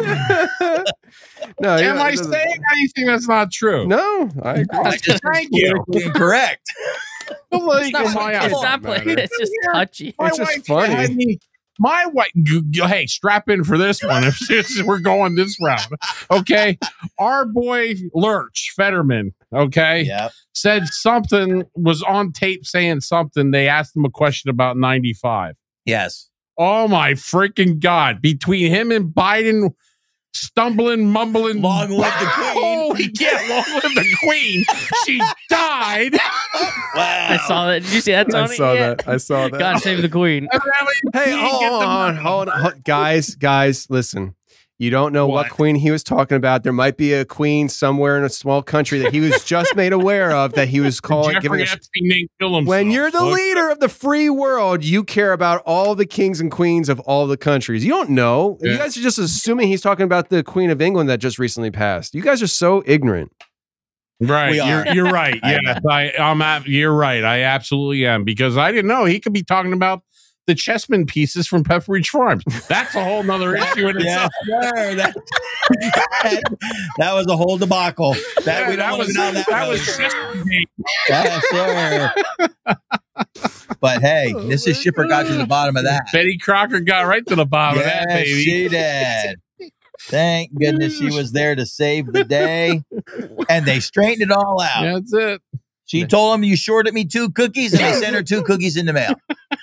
No, Am yeah, I it doesn't- saying anything that's not true? No, I agree. It's just Thank you. politically incorrect. Like, It's not, my it's eyes not don't playing. matter. It's just touchy. My It's just wife funny. had me- My wife, g- g- hey, strap in for this one if this, we're going this round. Okay. Our boy Lurch Fetterman, okay, Yeah. said said something, was on tape saying something. They asked him a question about ninety-five. Yes. Oh my freaking God. Between him and Biden stumbling, mumbling. Long live the queen. Holy yeah, long live the queen. She died. Wow. I saw that. Did you see that, I Tony? saw Yeah. that. I saw that. God save the queen. Hey, He hold get the on, money. hold on, hold- guys, guys, listen. You don't know what? What? queen he was talking about. There might be a queen somewhere in a small country that he was just made aware of that he was calling, giving Jeffrey a Epstein didn't kill himself. When you're the Look, leader of the free world, you care about all the kings and queens of all the countries. You don't know. You Yeah. guys are just assuming he's talking about the Queen of England that just recently passed. You guys are so ignorant. Right, We you're are. you're right. I Yeah, I, I'm. At, you're right. I absolutely am because I didn't know he could be talking about the chessman pieces from Pepperidge Farms. That's a whole nother issue in Yeah, itself. sure. That, that, that was a whole debacle. That, Yeah, we don't that want was to know that. that road. was chessman. Yeah, sure. But hey, Missus Shipper got to the bottom of that. Betty Crocker got right to the bottom of that, Yes, baby. she did. Thank goodness she was there to save the day. And they straightened it all out. That's it. She told him, you shorted me two cookies, and they sent her two cookies in the mail.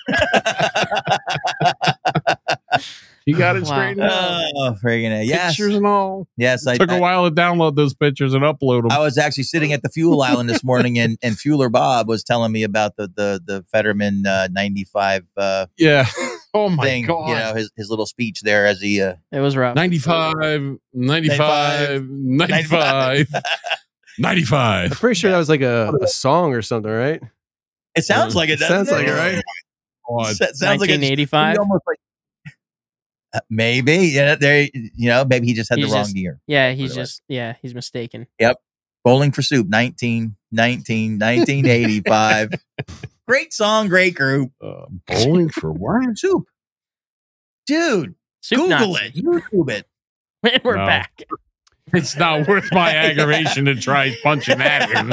You got it Wow. straightened out. Oh, friggin' A. Yes. Pictures and all. Yes, I, Took a I, while to download those pictures and upload them. I was actually sitting at the fuel island this morning, and, and Fueler Bob was telling me about the the, the Fetterman uh, ninety-five uh, yeah. Oh my thing, god. you know, his, his little speech there as he. Uh, It was rough. ninety-five, ninety-five, ninety-five, ninety-five. I'm pretty sure that was like a, a song or something, right? it sounds like it, doesn't Sounds like it, right? God. Sa- sounds like it's nineteen eighty-five. almost like. Uh, maybe, yeah, there. You know, maybe he just had He's the wrong just- year. Yeah, he's Anyway. just yeah, he's mistaken. Bowling for Soup, nineteen, nineteen, nineteen eighty-five. Great song, great group. Uh, bowling for what? Soup, dude. Soup Google Nazi. it, YouTube it. And we're No. back. It's not worth my aggravation to try punching at him.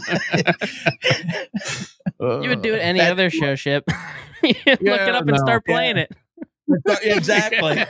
You would do it any That- other show, Ship. You look Yeah, it up and no. start playing it. Exactly.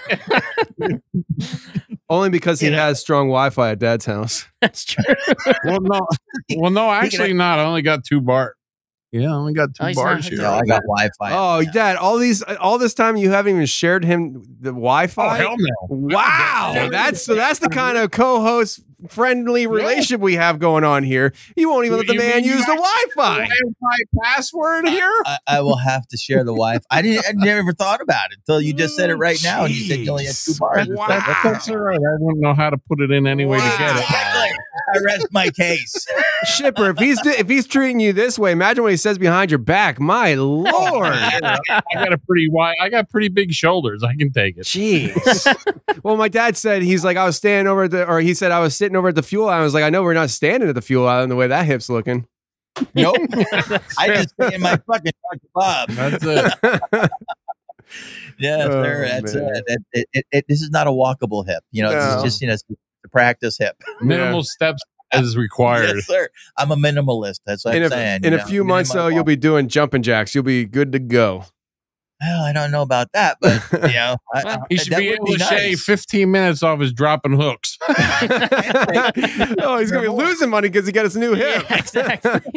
Only because he You know- has strong Wi-Fi at Dad's house. That's true. Well, no, well, no, actually, not. I only got two bar. Yeah, I only got Oh, two he's bars not- here. No, I got Wi-Fi. Oh, Dad! All these, all this time, you haven't even shared him the Oh, Wi-Fi. hell no! Wow, that's so. That's the kind of co-host friendly relationship we have going on here. You won't even let the You man mean you use the have- Wi-Fi. Wi-Fi password here. I, I will have to share the Wi-Fi. I didn't. I never thought about it until you just said it right now, and you said you only had two bars. Wow. That- that's all right. I wouldn't know how to put it in any way to get it. Exactly. I rest my case. Shipper, if he's if he's treating you this way, imagine what he says behind your back. My lord, I got a pretty wide. I got pretty big shoulders. I can take it. jeez. Well, my dad said he's like I was standing over at the, or he said I was sitting over at the fuel island. I was like, I know we're not standing at the fuel island the way that hip's looking. Nope. I just stay in my fucking truck above. That's it. Yeah, Oh, sir. That's man. it. It, it, it, it. This is not a walkable hip. You know, this No. is just you know the practice hip. Minimal steps as required. Yes, sir. I'm a minimalist. That's what In I'm a, saying. in you a know, few months, though, minimal- you'll be doing jumping jacks. You'll be good to go. Well, I don't know about that, but you know, I, Well, He should that be would able be to shave nice. fifteen minutes off his dropping hooks. Oh, he's gonna be losing money because he got his new hip. Yeah, exactly.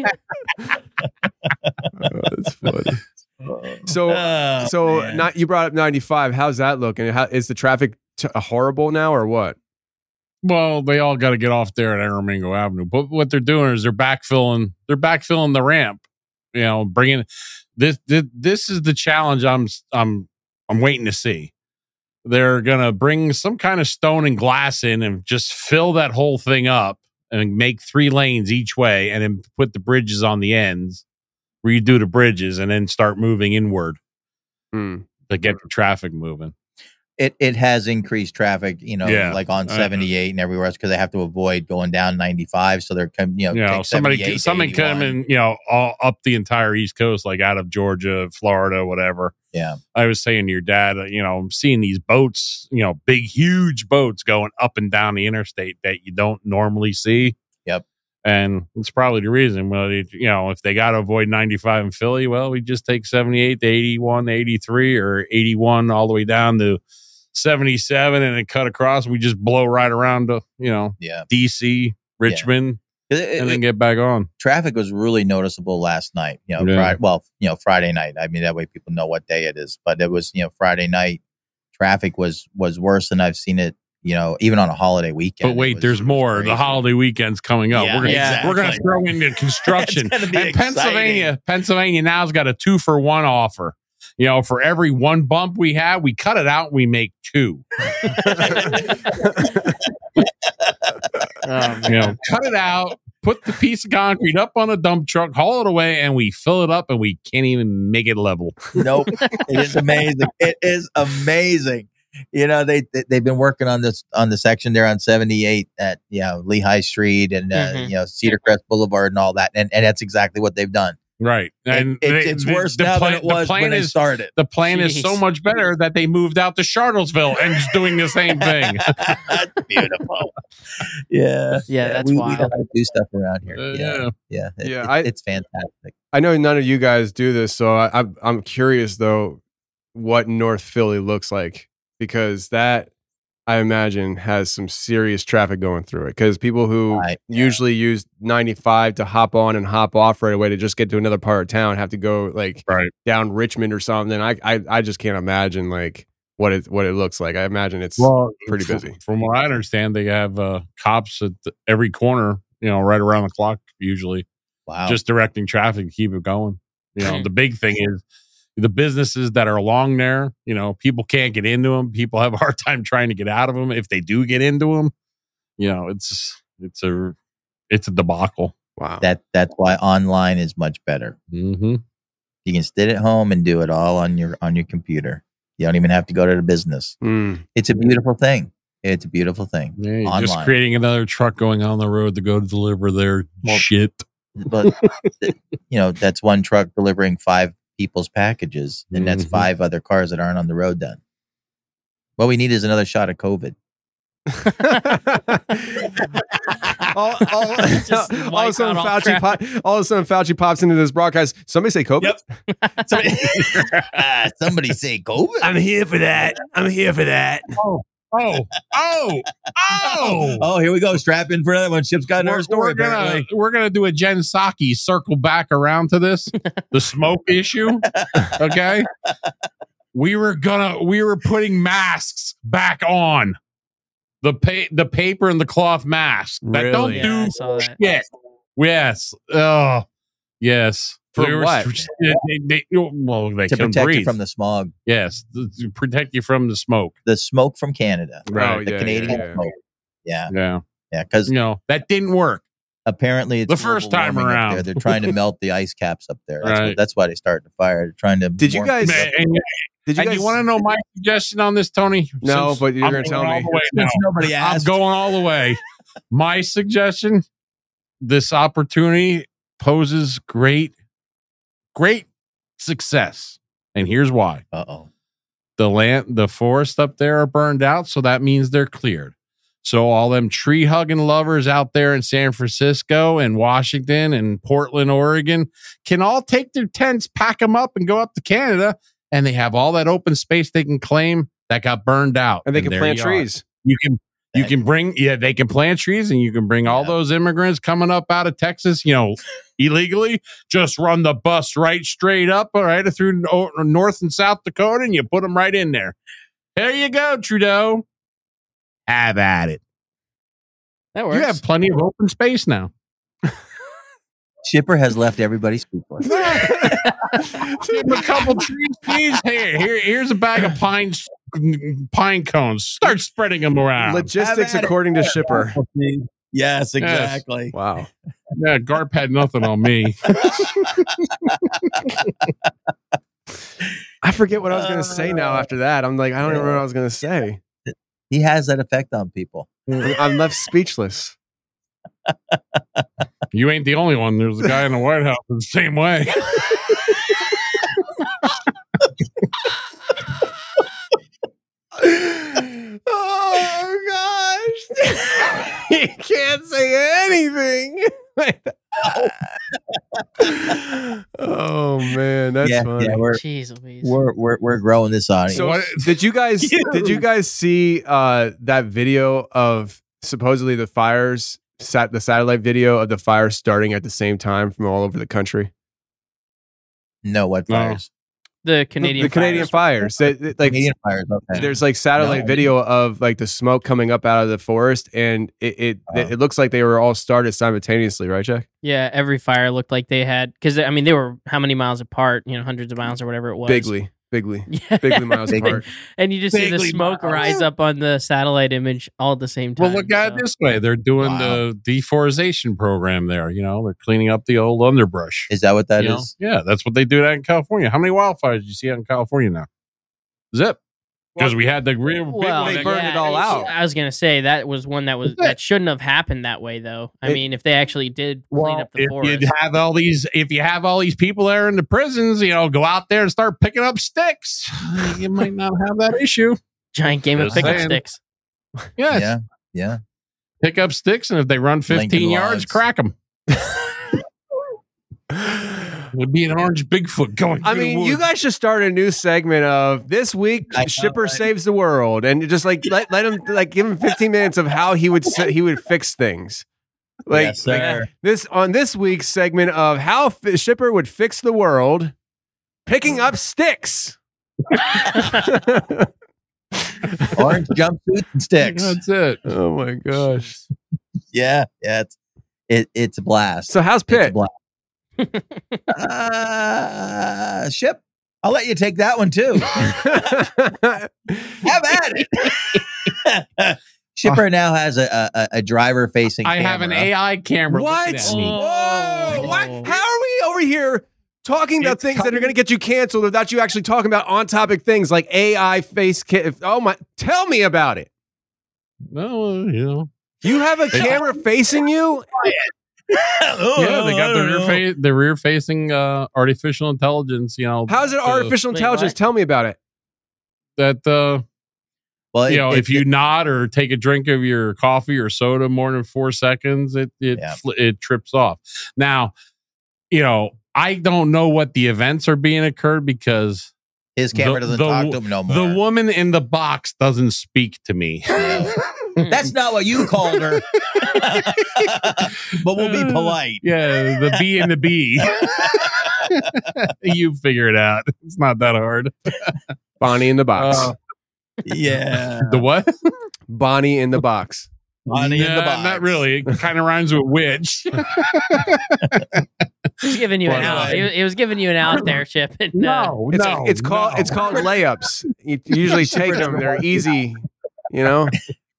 Oh, that's funny. So, Oh, so man. not you brought up ninety-five. How's that looking? How, is the traffic t- horrible now or what? Well, they all got to get off there at Aramingo Avenue. But what they're doing is they're backfilling. They're backfilling the ramp. You know, bringing this. This, this is the challenge. I'm. I'm. I'm waiting to see. They're gonna bring some kind of stone and glass in and just fill that whole thing up and make three lanes each way, and then put the bridges on the ends. Redo the bridges and then start moving inward Hmm. to get the traffic moving. it it has increased traffic, you know, Yeah. like on Uh, seventy-eight and everywhere else because they have to avoid going down ninety-five. So they're com- you know, You know, take somebody, seventy-eight to somebody eighty-one. coming, you know, all up the entire East Coast, like out of Georgia, Florida, whatever. Yeah. I was saying to your dad, uh, you know, I'm seeing these boats, you know, big, huge boats going up and down the interstate that you don't normally see. Yep. And it's probably the reason. Well, it, you know, if they got to avoid ninety-five in Philly, well, we just take seventy-eight to eighty-one to eighty-three or eighty-one all the way down to seventy-seven and then cut across. And we just blow right around to, you know, Yeah. D C, Richmond, It- it- and then it- get back on. traffic was really noticeable last night. You know, Yeah. Fri- well, you know, Friday night. I mean, that way people know what day it is. But it was, you know, Friday night traffic was was worse than I've seen it. You know, even on a holiday weekend. But it wait, was- there's it was more. crazy. The holiday weekend's coming up. Yeah, we're gonna exactly. we're gonna throw into construction. It's gonna be and Pennsylvania, Pennsylvania now's got a two for one offer. You know, for every one bump we have, we cut it out, we make two. Oh, You know, cut it out, put the piece of concrete up on a dump truck, haul it away, and we fill it up and we can't even make it level. Nope. It is amazing. It is amazing. You know, they, they they've been working on this on the section there on seventy-eight at you know Lehigh Street and uh, Mhm. you know Cedar Crest Boulevard and all that, and and that's exactly what they've done. Right. And It- it- they- it's the- worse the now plan- than it was the plan when they is, started. The plan is so Jeez. much better that they moved out to Charlottesville and just doing the same thing. That's beautiful. Yeah, Yeah, that's we, we wild. know how to do stuff around here. Uh, yeah, yeah. yeah, It- Yeah, it- I- it's fantastic. I know none of you guys do this, so I, I'm I'm curious though what North Philly looks like because that I imagine has some serious traffic going through it because people who Right, yeah. usually use ninety-five to hop on and hop off right away to just get to another part of town have to go like Right. down Richmond or something. I I, I just can't imagine like what it what it looks like. I imagine it's pretty from- busy. From what I understand, they have uh, cops at the, every corner, you know, right around the clock, usually, Wow. just directing traffic to keep it going. You know, Hmm. the big thing is the businesses that are along there, you know, people can't get into them. People have a hard time trying to get out of them. If they do get into them, you know, it's, it's a, it's a debacle. Wow. that that's why online is much better. Mm-hmm. You can sit at home and do it all on your on your computer. You don't even have to go to the business. Mm. It's a beautiful thing. It's a beautiful thing. Yeah, you're just Online. creating another truck going on the road to go to deliver their Well, shit. But th- you know, that's one truck delivering five people's packages, and that's Mhm. five other cars that aren't on the road then. What we need is another shot of COVID. all, all, Just all of a wipe sudden, out all Fauci pop, all of a sudden, Fauci pops into this broadcast. Somebody say COVID. Yep. Somebody, somebody say COVID. I'm here for that. I'm here for that. Oh, oh, oh, oh. Oh, here we go. Strap in for another one. Ship's got another We're, story. we're gonna apparently. we're gonna do a Jen Psaki circle back around to this, the smoke issue. Okay, we were gonna we were putting masks back on the pa- the paper and the cloth mask that Really? don't Yeah, I do saw that. shit. Yes. Oh, yes. For They were- what? They, they, well, they To can protect breathe. you from the smog, yes, to to protect you from the smoke. the smoke from Canada, Right. the Oh, yeah, Canadian yeah, yeah. smoke. Yeah, Yeah, yeah. Because you know that didn't work. apparently it's The first global time warming up around. there. They're trying to melt the ice caps up there. That's, Right. what, that's why they started the fire. They're trying to. Did you warm guys- things up. And, Did you and guys you want to know my suggestion on this, Tony? No, Since but you're I'm gonna tell going all me. the way now. Since nobody I'm asked. going all the way. My suggestion: this opportunity poses great, great success, and here's why. Uh oh. The land, the forest up there are burned out, so that means they're cleared. So all them tree hugging lovers out there in San Francisco and Washington and Portland, Oregon, can all take their tents, pack them up, and go up to Canada, and they have all that open space they can claim that got burned out, And they can there plant you are. trees. You can. You can bring, yeah, they can plant trees, and you can bring all Yeah. those immigrants coming up out of Texas, you know, illegally. Just run the bus right straight up, all right, through no- North and South Dakota, and you put them right in there. There you go, Trudeau. Have at it. That works. You have plenty of open space now. Shipper has left everybody speechless. Give him a couple trees, please. Here, here, here's a bag of pine pine cones. Start spreading them around. Logistics Have at it. according to Shipper. Yes, exactly. Wow. Yeah, Garp had nothing on me. I forget what I was going to say now after that. I'm like, I don't even know what I was going to say. He has that effect on people. I'm left speechless. You ain't the only one. There's a guy in the White House the same way. Oh gosh. He can't say anything. Oh man, that's yeah, funny. yeah, we're, Jeez Louise. we're we're we're growing this audience. So What- did you guys did you guys see uh that video of supposedly the fires sat the satellite video of the fires starting at the same time from all over the country? no, what No. fires? The Canadian the Canadian fires. They- they- like Canadian fires. Okay. there's like satellite No. video of like the smoke coming up out of the forest, and it it, Oh. it looks like they were all started simultaneously, right, Jack? Yeah, every fire looked like they had because I mean they were how many miles apart? You know, hundreds of miles or whatever it was. Bigly, bigly, Yeah. bigly miles Bigly. apart. And you just see the Bigly smoke miles. rise up on the satellite image all at the same time. Well, look at so. it this way. They're doing Wow. the deforestation program there. You know, they're cleaning up the old underbrush. Is that what that you is? know? Yeah, that's what they do out in California. How many wildfires do you see out in California now? Zip. Because we had the real big Well, one they that- burned it all out. I was gonna say that was one that was that shouldn't have happened that way though. I It- mean, if they actually did clean Well, up the if forest, you have all these, if you have all these people there in the prisons, you know, go out there and start picking up sticks. You might not have that issue. giant game of Just pickup saying. sticks. Yes. Yeah, yeah. Pick up sticks, and if they run fifteen Lincoln yards, logs. crack them. Would be an orange Bigfoot going. I through the mean, you woods. guys should start a new segment of this week. I know, Shipper right? saves the world, and just like let, let him like give him fifteen minutes of how he would s- he would fix things. Like, Yes, like sir. this on this week's segment of how F- Shipper would fix the world, picking up sticks. Orange jumpsuit and sticks. That's it. Oh my gosh! Yeah, yeah. It's it, it's a blast. So how's It's a Pitt? blast. uh, Ship. I'll let you take that one too. Have at it. Shipper now has a a, a driver facing. I have an A I camera. What? looking at me. Whoa! What? How are we over here talking about It's things that are coming- going to get you canceled without you actually talking about on-topic things like A I face ca- Oh my! Tell me about it. No, you know. You have a camera facing you. Yeah, they got the rear fa- the rear facing uh, artificial intelligence. You know, How's it to- artificial Wait, intelligence? what? Tell me about it. that? Uh, Well, you it- know, it- if you it- nod or take a drink of your coffee or soda more than four seconds, it it Yeah. fl- it trips off. Now, you know, I don't know what the events are being occurred because his camera the- doesn't the- talk to him no more. the woman in the box doesn't speak to me. Yeah. That's not what you called her. But we'll be polite. Yeah, the B and the B. You figure it out. It's not that hard. Bonnie in the box. Uh, Yeah. The what? Bonnie in the box. Bonnie in the Nah, box. Not really. It kind of rhymes with witch. He's giving you an Well, out. He, was- he was giving you an out there, Chip. And, uh, No, It's, no, it's called no. it's called layups. You usually take them; they're easy, you know.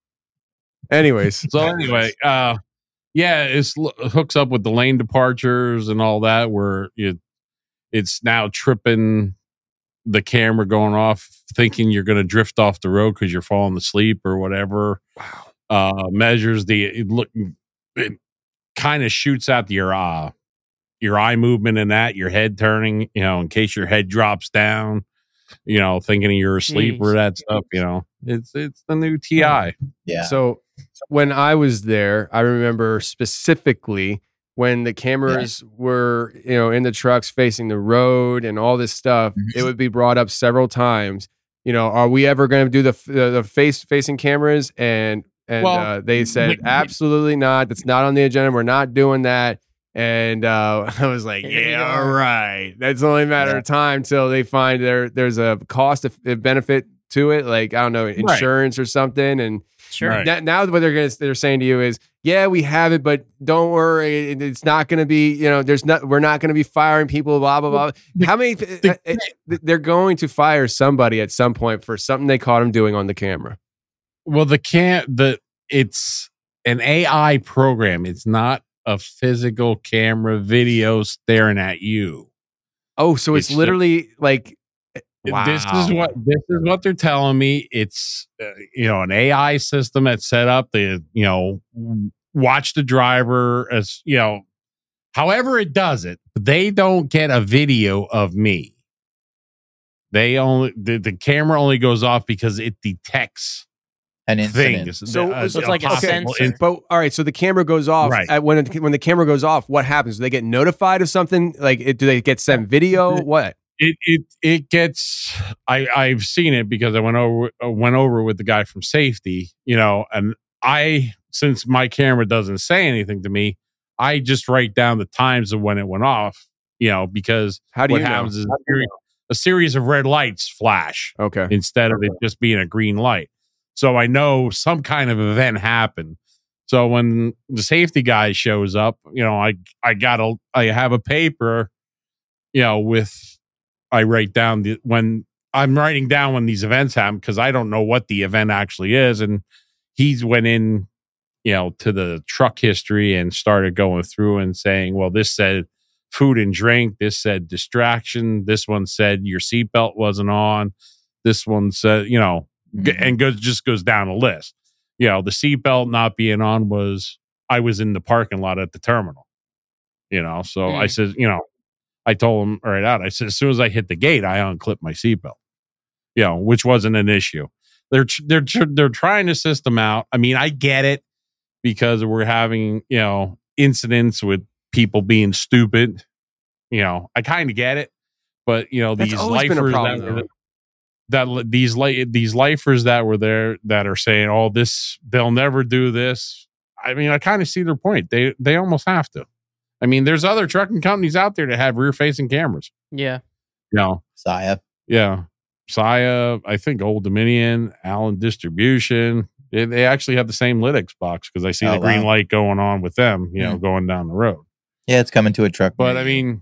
Anyways, So anyway, uh, yeah, it's it hooks up with the lane departures and all that. Where it it's now tripping the camera going off, thinking you're going to drift off the road because you're falling asleep or whatever. Wow. Uh, measures the it look. It kind of shoots out your uh your eye movement and that your head turning. You know, in case your head drops down. You know, thinking you're asleep Jeez. or that stuff. You know, it's it's the new T I. Yeah. so when I was there, I remember specifically when the cameras were, you know, in the trucks facing the road and all this stuff. Mhm. It would be brought up several times. You know, are we ever going to do the the, the face facing cameras? And and Well, uh, they said the- absolutely not. That's not on the agenda. We're not doing that. And uh, I was like, Here you yeah, go. all right. That's only a matter Yeah. of time till they find there there's a cost of of benefit to it, like I don't know, insurance or something. And sure. Right. now, now what they're gonna they're saying to you is, yeah, we have it, but don't worry, it- it's not gonna be, you know, there's not we're not gonna be firing people, blah blah blah. How many? uh, uh, they're going to fire somebody at some point for something they caught him doing on the camera. Well, the can the it's an A I program. It's not a physical camera video staring at you. Oh, so it's, It's literally like, wow. This is what this is what they're telling me. It's uh, you know an A I system that's set up to you know watch the driver as you know. However, it does it. They don't get a video of me. They only the, the camera only goes off because it detects An incident. things. So- uh, so it's like a possible sensor. in- But all right, so the camera goes off. Right. At when it, when the camera goes off, what happens? Do they get notified of something? Like, it, do they get sent video? What? It it it gets. I I've seen it because I went over uh, went over with the guy from safety. You know, and I since my camera doesn't say anything to me, I just write down the times of when it went off. You know, because How do what you know? happens is a series, a series of red lights flash Okay. instead of it just being a green light. So I know some kind of event happened. So when the safety guy shows up, you know, I I got a I have a paper, you know, with I write down the when I'm writing down when these events happen because I don't know what the event actually is. And he's went in, you know, to the truck history and started going through and saying, well, this said food and drink. This said distraction. This one said your seatbelt wasn't on. This one said, you know, g- Mhm. and goes just goes down a list. You know, the seatbelt not being on was I was in the parking lot at the terminal. You know, so I Mm. said, you know, I told him right out. I said, as soon as I hit the gate, I unclipped my seatbelt. You know, which wasn't an issue. They're tr- they're tr- they're trying to system out. I mean, I get it because we're having you know incidents with people being stupid. You know, I kind of get it, but you know That's these always been a lifers problem, that, were, though. that li- these li- these lifers that were there that are saying, "Oh, this they'll never do this." I mean, I kind of see their point. They they almost have to. I mean, there's other trucking companies out there that have rear facing cameras. Yeah. You know, Saya. yeah, Saya, I think Old Dominion, Allen Distribution. They, they actually have the same Lytix box because I see Oh, the green wow. light going on with them. You know, Mm. going down the road. Yeah, it's coming to a truck. But near I you. mean,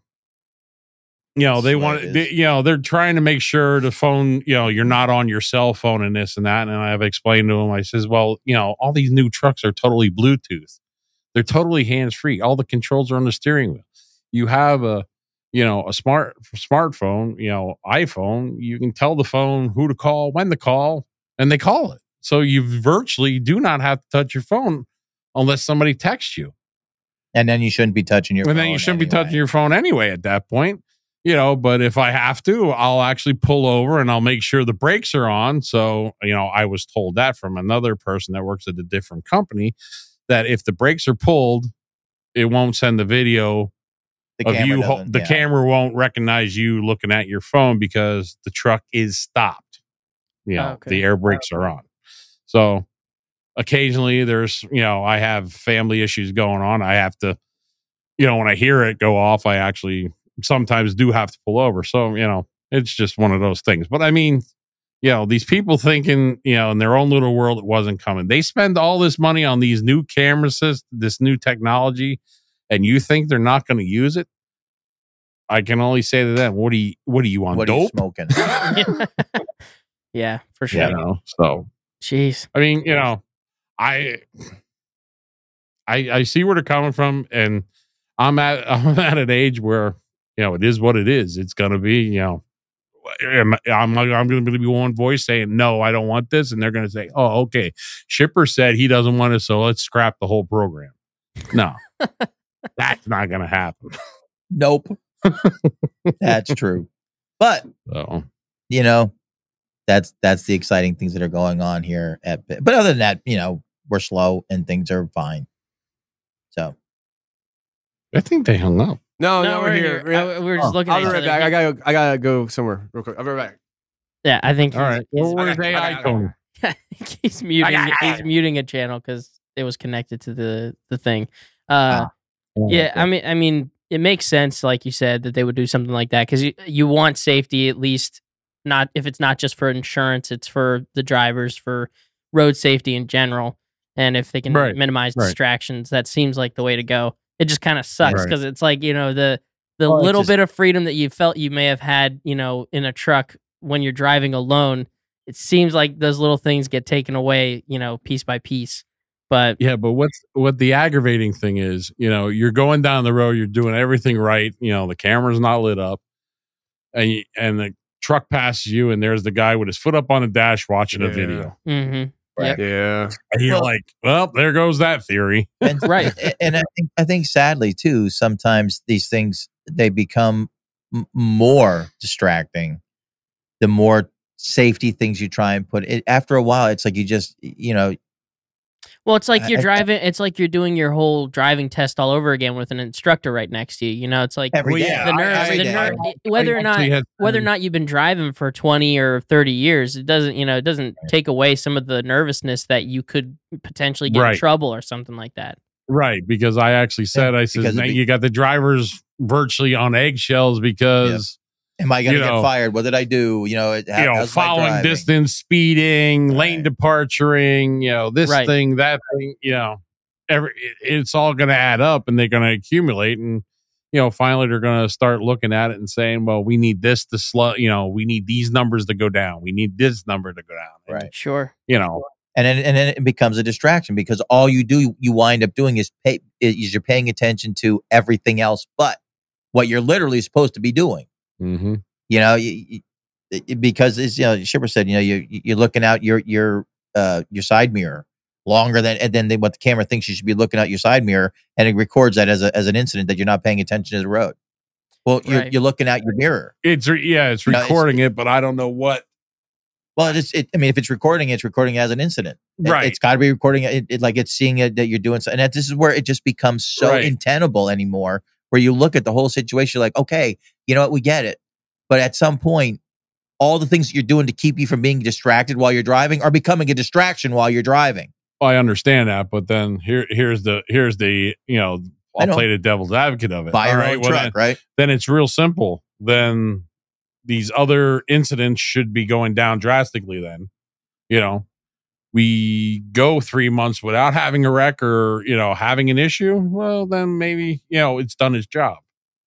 you know, they That's what want, it they, is. you know, they're trying to make sure the phone, you know, you're not on your cell phone and this and that. And I've explained to them, I says, well, you know, all these new trucks are totally Bluetooth. They're totally hands free. All the controls are on the steering wheel. You have a, you know, a smart smartphone, you know, iPhone. You can tell the phone who to call, when to call, and they call it. So you virtually do not have to touch your phone unless somebody texts you. and then you shouldn't be touching your And phone. then you shouldn't be anyway. touching your phone anyway at that point. you know, but if I have to, I'll actually pull over and I'll make sure the brakes are on. So, you know, I was told that from another person that works at a different company that if the brakes are pulled, it won't send the video The of camera you. ho- doesn't, The yeah. camera won't recognize you looking at your phone because the truck is stopped. You know, Okay. the air brakes are on. So occasionally there's, you know, I have family issues going on. I have to, you know, when I hear it go off, I actually sometimes do have to pull over. So, you know, it's just one of those things. But I mean, you know, these people thinking, you know, in their own little world, it wasn't coming. They spend all this money on these new cameras, this new technology, and you think they're not going to use it? I can only say to them, what do you, what do you want? What are you Dope? smoking? Yeah, for sure. You know, so Jeez. I mean, you know, I, I, I see where they're coming from, and I'm at, I'm at an age where, you know, it is what it is. It's going to be, you know, I'm, I'm, I'm going to be one voice saying, no, I don't want this. And they're going to say, oh, okay. Shipper said he doesn't want it. So let's scrap the whole program. No, that's not going to happen. Nope. That's true. But, So, you know, that's that's the exciting things that are going on here at Pitt. But other than that, you know, we're slow and things are fine. So I think they hung up. No, No, no, we're, we're here. here. I- we were just looking I'll at be each right other. back. I gotta, I gotta go somewhere real quick. I'll be right back. Yeah, I think All right. he's, Well, where's okay, A I okay, going? he's, he's muting. He's muting a channel because it was connected to the the thing. Uh, yeah, I mean, I mean, it makes sense, like you said, that they would do something like that because you you want safety at least. Not if it's not just for insurance, it's for the drivers, for road safety in general, and if they can Right, minimize right. distractions, that seems like the way to go. It just kind of sucks Right. because it's like, you know, the the Well, it little just- bit of freedom that you felt you may have had, you know, in a truck when you're driving alone. It seems like those little things get taken away, you know, piece by piece. But Yeah, but what's what the aggravating thing is, you know, you're going down the road, you're doing everything right, you know, the camera's not lit up, and you, and the truck passes you, and there's the guy with his foot up on the dash watching a Yeah. video, mhm. Yep. Yeah. and you're Well- like, well, there goes that theory. and, Right. And I think I think sadly too, sometimes these things they become m- more distracting. The more safety things you try and put it after a while, it's like you just you know Well, it's like I- you're I- driving. It's like you're doing your whole driving test all over again with an instructor right next to you. You know, it's like every Well, day. yeah, the I- nerve, every the day. nerve, whether I or not actually had- whether or not you've been driving for twenty or thirty years, it doesn't, you know, it doesn't take away some of the nervousness that you could potentially get in Right. trouble or something like that. Right, because I actually said, I said, because "Now of the- you got the drivers virtually on eggshells because Am I going you to get know- fired? What did I do? You know, it, how, you know how's my following driving? distance, speeding, lane Right. departuring, you know this Right. thing, that thing, you know, every it- it's all going to add up, and they're going to accumulate, and you know finally they're going to start looking at it and saying, well, we need this to slow, you know, we need these numbers to go down, we need this number to go down, and, Right. Sure. you know. and then and then it becomes a distraction because all you do you wind up doing is pay is you're paying attention to everything else but what you're literally supposed to be doing. Mm-hmm. You know, you, you, it- because it's, you know, Shipper said, you know, you you're looking out your your uh your side mirror longer than and then they, what the camera thinks you should be looking out your side mirror, and it records that as a as an incident that you're not paying attention to the road. Well, you're Right. you're looking out your mirror. It's re- yeah, it's You know, it's- recording it, but I don't know what. Well, it's it, I mean, if it's recording, it's recording as an incident. It, Right. It's got to be recording it, it like it's seeing it that you're doing so, and that, this is where it just becomes so Right. untenable anymore. Where you look at the whole situation, you're like, okay, you know what, we get it, but at some point, all the things that you're doing to keep you from being distracted while you're driving are becoming a distraction while you're driving. I understand that, but then here here's the here's the you know I I'll know. play the devil's advocate of it. Buy your All right, own well, truck, then- right? then it's real simple. Then these other incidents should be going down drastically. Then, you know, we go three months without having a wreck or, you know, having an issue. Well, then maybe, you know, it's done its job.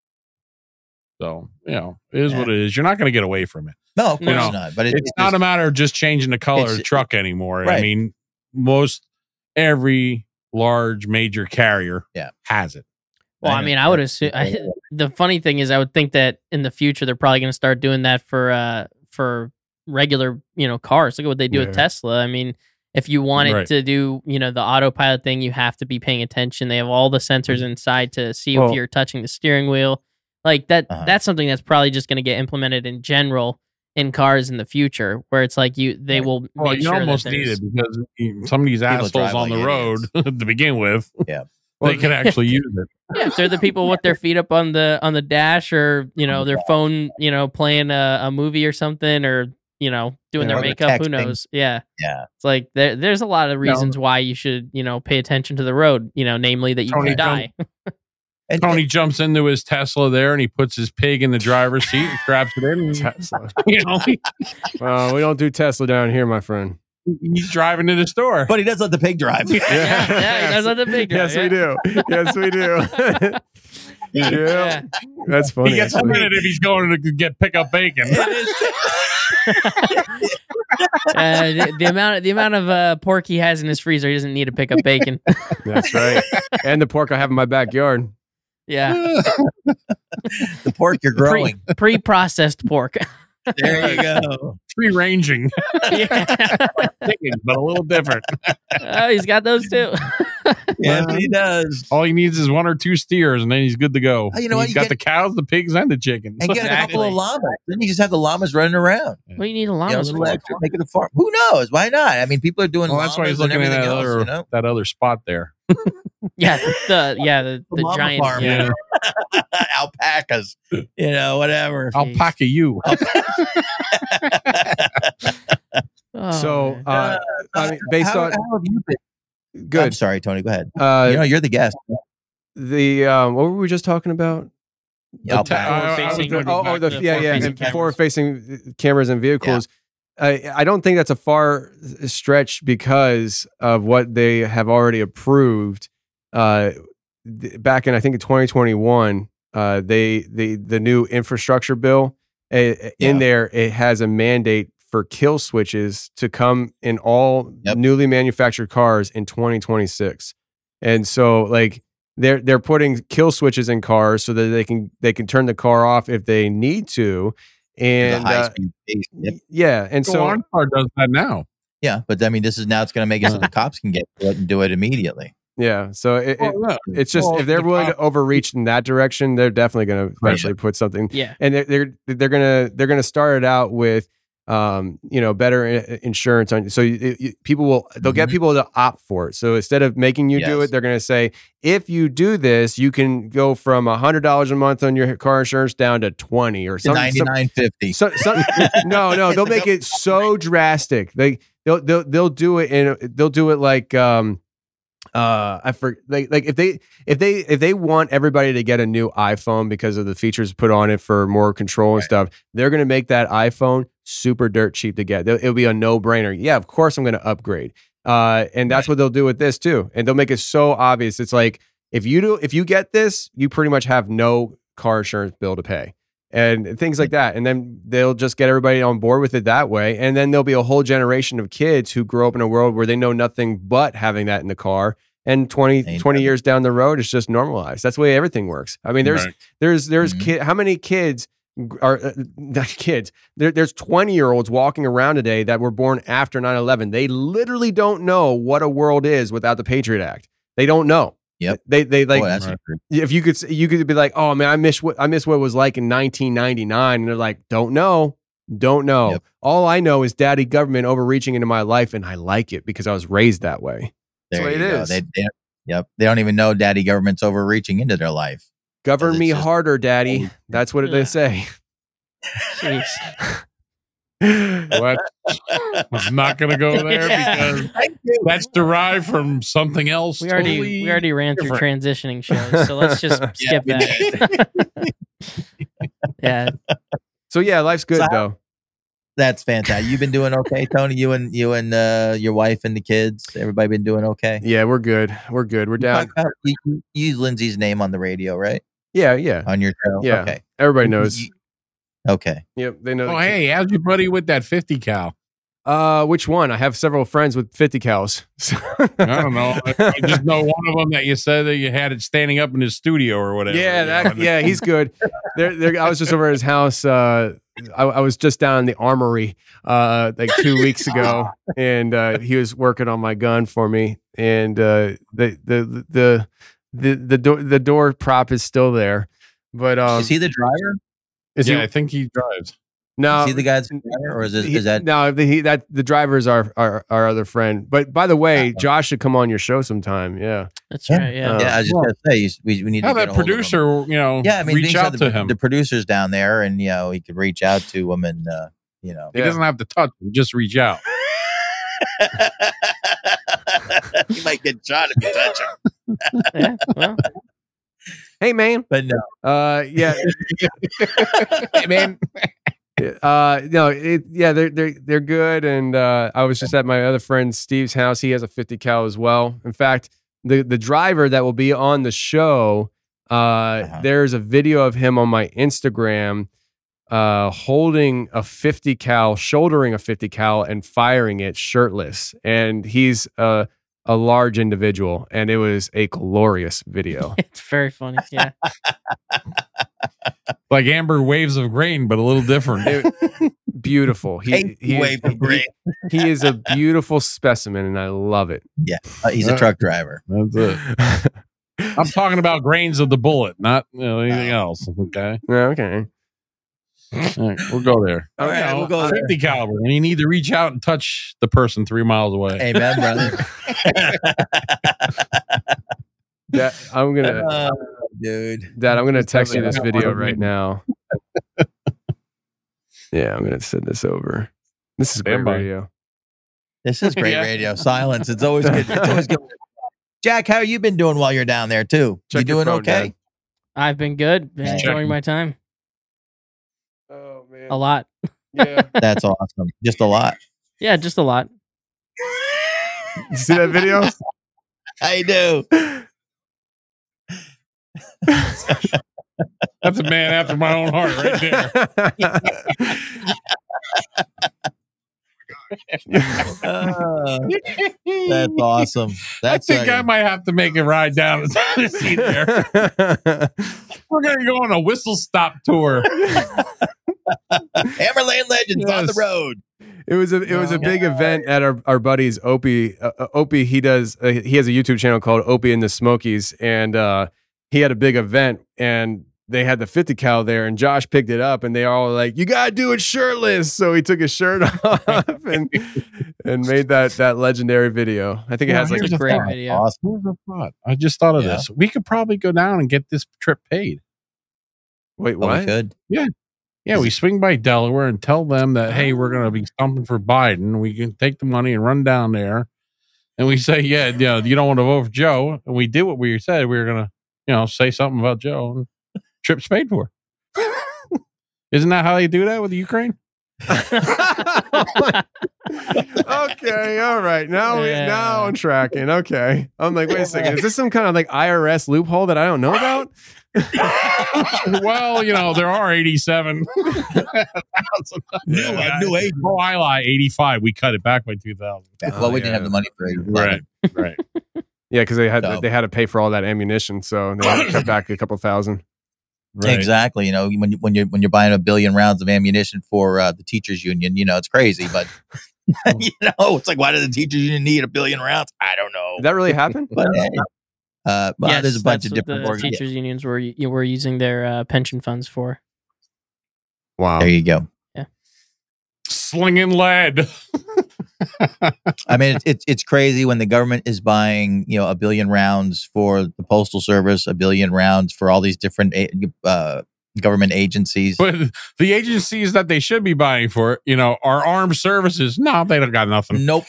So, you know, it is Yeah. what it is. You're not going to get away from it. No, of You course know, not. But it, It's not a matter of just changing the color of the It's- truck anymore. I right. mean, most every large major carrier Yeah. has it. Well, I know. mean, I would assume. I, the funny thing is, I would think that in the future they're probably going to start doing that for uh for regular, you know, cars. Look at what they do Yeah. with Tesla. I mean, if you want it Right. to do, you know, the autopilot thing, you have to be paying attention. They have all the sensors inside to see Well- if you're touching the steering wheel. Like that. Uh-huh. That's something that's probably just going to get implemented in general in cars in the future, where it's like you they will make Well, you sure almost that need there's- it because you- some of these People assholes drive on like the road to begin with, Yeah. they could actually use it. Yeah, if they're the people with their feet up on the on the dash, or you know their phone, you know playing a, a movie or something, or you know doing Yeah, their or makeup. Who texting. knows? Yeah, Yeah. it's like there, there's a lot of reasons why you should you know pay attention to the road. You know, namely that you Tony can die. And, Tony jumps into his Tesla there and he puts his pig in the driver's seat and straps it in. And, Tesla. you know, he- Well, we don't do Tesla down here, my friend. he's driving to the store. but he does let the pig drive. yeah, yeah, he does let the big Yes, drive, we do. Yes, we do. yeah. Yeah. That's funny. he gets a actually. minute if he's going to get pick up bacon. Uh, the, the amount the amount of uh, pork he has in his freezer, he doesn't need to pick up bacon. That's right. And the pork I have in my backyard. Yeah, The pork you're growing. pre processed pork. There you go. Free ranging, Yeah. chicken, but a little different. Oh, he's got those too. Yes, he does. All he needs is one or two steers, and then he's good to go. Oh, you know what? He's You got get- the cows, the pigs, and the chickens. And get a couple of llamas. Then you just have the llamas running around. What do you need a You know, a llama little for? extra, make it a farm. Who knows? Why not? I mean, people are doing Well, that's why he's llamas and looking at that everything else, other you know? that other spot there. Yeah, the yeah the, The the llama giant. farm. Yeah. Alpacas, you know, whatever. I'll pack a you. Oh, so, man. uh, I mean, based how, on how have you been? I'm good. sorry, Tony. Go ahead. Uh, you know, you're the guest. the um, what were we just talking about? Alpaca. uh, facing- uh, Oh, oh, the, the yeah, yeah, forward-facing and cameras. forward-facing cameras and vehicles. I, I don't think that's a far stretch because of what they have already approved. Uh, th- back in I think in twenty twenty-one, uh, they the the new infrastructure bill uh, Yeah. in there it has a mandate for kill switches to come in all Yep. newly manufactured cars in twenty twenty-six, and so like. They're they're putting kill switches in cars so that they can they can turn the car off if they need to, and the high uh, speed pace. Yep. yeah, and So so our car does that now. Yeah, but I mean, this is now it's going to make it so the cops can get to it and do it immediately. yeah, so it, it, Well, yeah. it's just Well, if they're the willing to cop- overreach in that direction, they're definitely going to eventually put something. Yeah. And they're they're, they're gonna they're gonna start it out with um you know better i- insurance on so you, you, people will they'll get Mhm. people to opt for it. So instead of making you do Yes. it, they're gonna say if you do this, you can go from a hundred dollars a month on your car insurance down to twenty or To something. ninety-nine fifty. So, so, no, no, they'll make it so drastic. They they'll they'll they'll do it in they'll do it like um uh I for like like if they if they if they want everybody to get a new iPhone because of the features put on it for more control and Right. stuff, they're gonna make that iPhone super dirt cheap to get. They'll- It'll be a no brainer. Yeah, of course I'm gonna upgrade. Uh, and that's what they'll do with this too. And they'll make it so obvious. It's like if you do if you get this, you pretty much have no car insurance bill to pay. And things like that. And then they'll just get everybody on board with it that way. And then there'll be a whole generation of kids who grow up in a world where they know nothing but having that in the car. And twenty, Amen. twenty years down the road, it's just normalized. That's the way everything works. I mean, there's, Right. there's, there's Mhm. kid, how many kids are uh, not kids? There, there's twenty year olds walking around today that were born after nine eleven. They literally don't know what a world is without the Patriot Act. They don't know. Yep. They, they like, Boy, that's Right. true. if you could s- you could be like, oh man, I miss what I miss what it was like in nineteen ninety-nine, and they're like, don't know, don't know. Yep. All I know is daddy government overreaching into my life, and I like it because I was raised that way. That's There the way you it go. is. They, they, yep. They don't even know daddy government's overreaching into their life. Govern It's me just- harder, daddy. That's what Yeah. they say. Jeez. What? I'm not going to go there because that's derived from something else. We already totally we already ran through different. transitioning shows, so let's just skip we that. Yeah, So yeah, life's good So how- though. That's fantastic. You've been doing okay, Tony. You and you and uh, your wife and the kids. Everybody been doing okay. Yeah, we're good. We're good. We're You down. talk about- You, you use Lindsay's name on the radio, right? Yeah, yeah, On your show. yeah. Okay. Everybody knows. You- Okay. Yep, they know. Oh, hey, how's your buddy with that fifty cal? Uh, which one? I have several friends with fifty cows. I don't know. I, I just know one of them that you said that you had it standing up in his studio or whatever. Yeah, you know, that, and- yeah, he's good. There, there. I was just over at his house. Uh, I, I was just down in the armory uh, like two weeks ago, and uh, he was working on my gun for me. And uh, the, the the the the door the door prop is still there, But um, is he the driver? Is yeah, he? I think he drives. No, Is he the guy that's the driver, or is, this, he- is that? no? The, he, that the driver's our, our our other friend. But by the way, Josh should come on your show sometime. Yeah, That's right. Yeah. Uh, Yeah, I was just well, gonna say you- we, we need Have to get that a hold of him. producer, you know, Yeah, I mean, reach being out said, to the, him. the producer's down there, and you know he could reach out to him, and uh, you know, He doesn't have to touch him; just reach out. he might get shot if you touch him. Yeah, well, hey man. But no, Uh, yeah, Hey, man. uh, no, it, yeah, they're they're they're good. And uh, I was just at my other friend Steve's house. He has a fifty cal as well. In fact, the the driver that will be on the show, uh, Uh-huh. there's a video of him on my Instagram, uh, holding a fifty cal, shouldering a fifty cal, and firing it shirtless. And he's a a large individual, and it was a glorious video. it's very funny. Yeah. Like Amber Waves of Grain, but a little different. It- beautiful. He, Hey, he, wave of grain. he he is a beautiful specimen, and I love it. yeah, uh, he's a truck driver. That's it. I'm talking about grains of the bullet, not you know, anything else. Okay. Okay. All right, we'll go there. All right, You know, we'll go there. fifty caliber, and you need to reach out and touch the person three miles away. Amen, brother. That, I'm gonna, Oh, dude. Dad. I'm gonna text you this video right now. Yeah, I'm gonna send this over. This is great Stand by. radio. This is great Yeah. radio. Silence. It's always good. It's always good. Jack, how you been doing while you're down there too? Check you your doing phone, okay? Dad. I've been good. Been Check. enjoying my time Oh man. a lot. Yeah. That's awesome. Just a lot. Yeah, just a lot. You see that video? I do. That's a man after my own heart, right there. Uh, that's awesome. That's I think uh, I might have to make a ride down to see there. We're gonna go on a whistle stop tour. Hammerland Legends on the Yes. road. It was a it was a big event at our, our buddy's Opie. Uh, uh, Opie he does uh, he has a YouTube channel called Opie and the Smokies, and uh, he had a big event, and they had the fifty cal there, and Josh picked it up, and they all were like, "You gotta do it shirtless." So he took his shirt off and and made that that legendary video. I think it Yeah, has like here's It's a a great thought. video. Awesome. Here's a thought. I just thought of Yeah. this. We could probably go down and get this trip paid. wait Oh, we what? could. Yeah, we swing by Delaware and tell them that, hey, we're going to be stumping for Biden. We can take the money and run down there. And we say, yeah, you know, you don't want to vote for Joe. And we did what we said. We were going to, you know, say something about Joe. And trip's paid for. Isn't that how they do that with the Ukraine? Okay, all right. Now we Yeah. now I'm tracking. Okay. I'm like, wait a second. Is this some kind of like I R S loophole that I don't know about? Well, you know, there are eighty-seven. New, uh, new age. Oh, I lie. eighty-five. We cut it back by two thousand. Well, we yeah. didn't have the money for it. Right, right. Yeah, because they had So- they had to pay for all that ammunition, so they had to cut back a couple thousand. right. Exactly. You know, when you, when you're when you're buying a billion rounds of ammunition for uh, the teachers union, you know, it's crazy. But you know, it's like, why does the teachers union need a billion rounds? I don't know. Did that really happen? But hey, uh, well, Yes, there's a bunch that's of what different the org- yeah, teachers unions were you were using their uh, pension funds for. Wow. There you go. Slinging lead. I mean, it's, it's it's crazy when the government is buying, you know, a billion rounds for the postal service, a billion rounds for all these different a- uh, government agencies. But the agencies that they should be buying for it, you know, are armed services. No, they don't got nothing. Nope.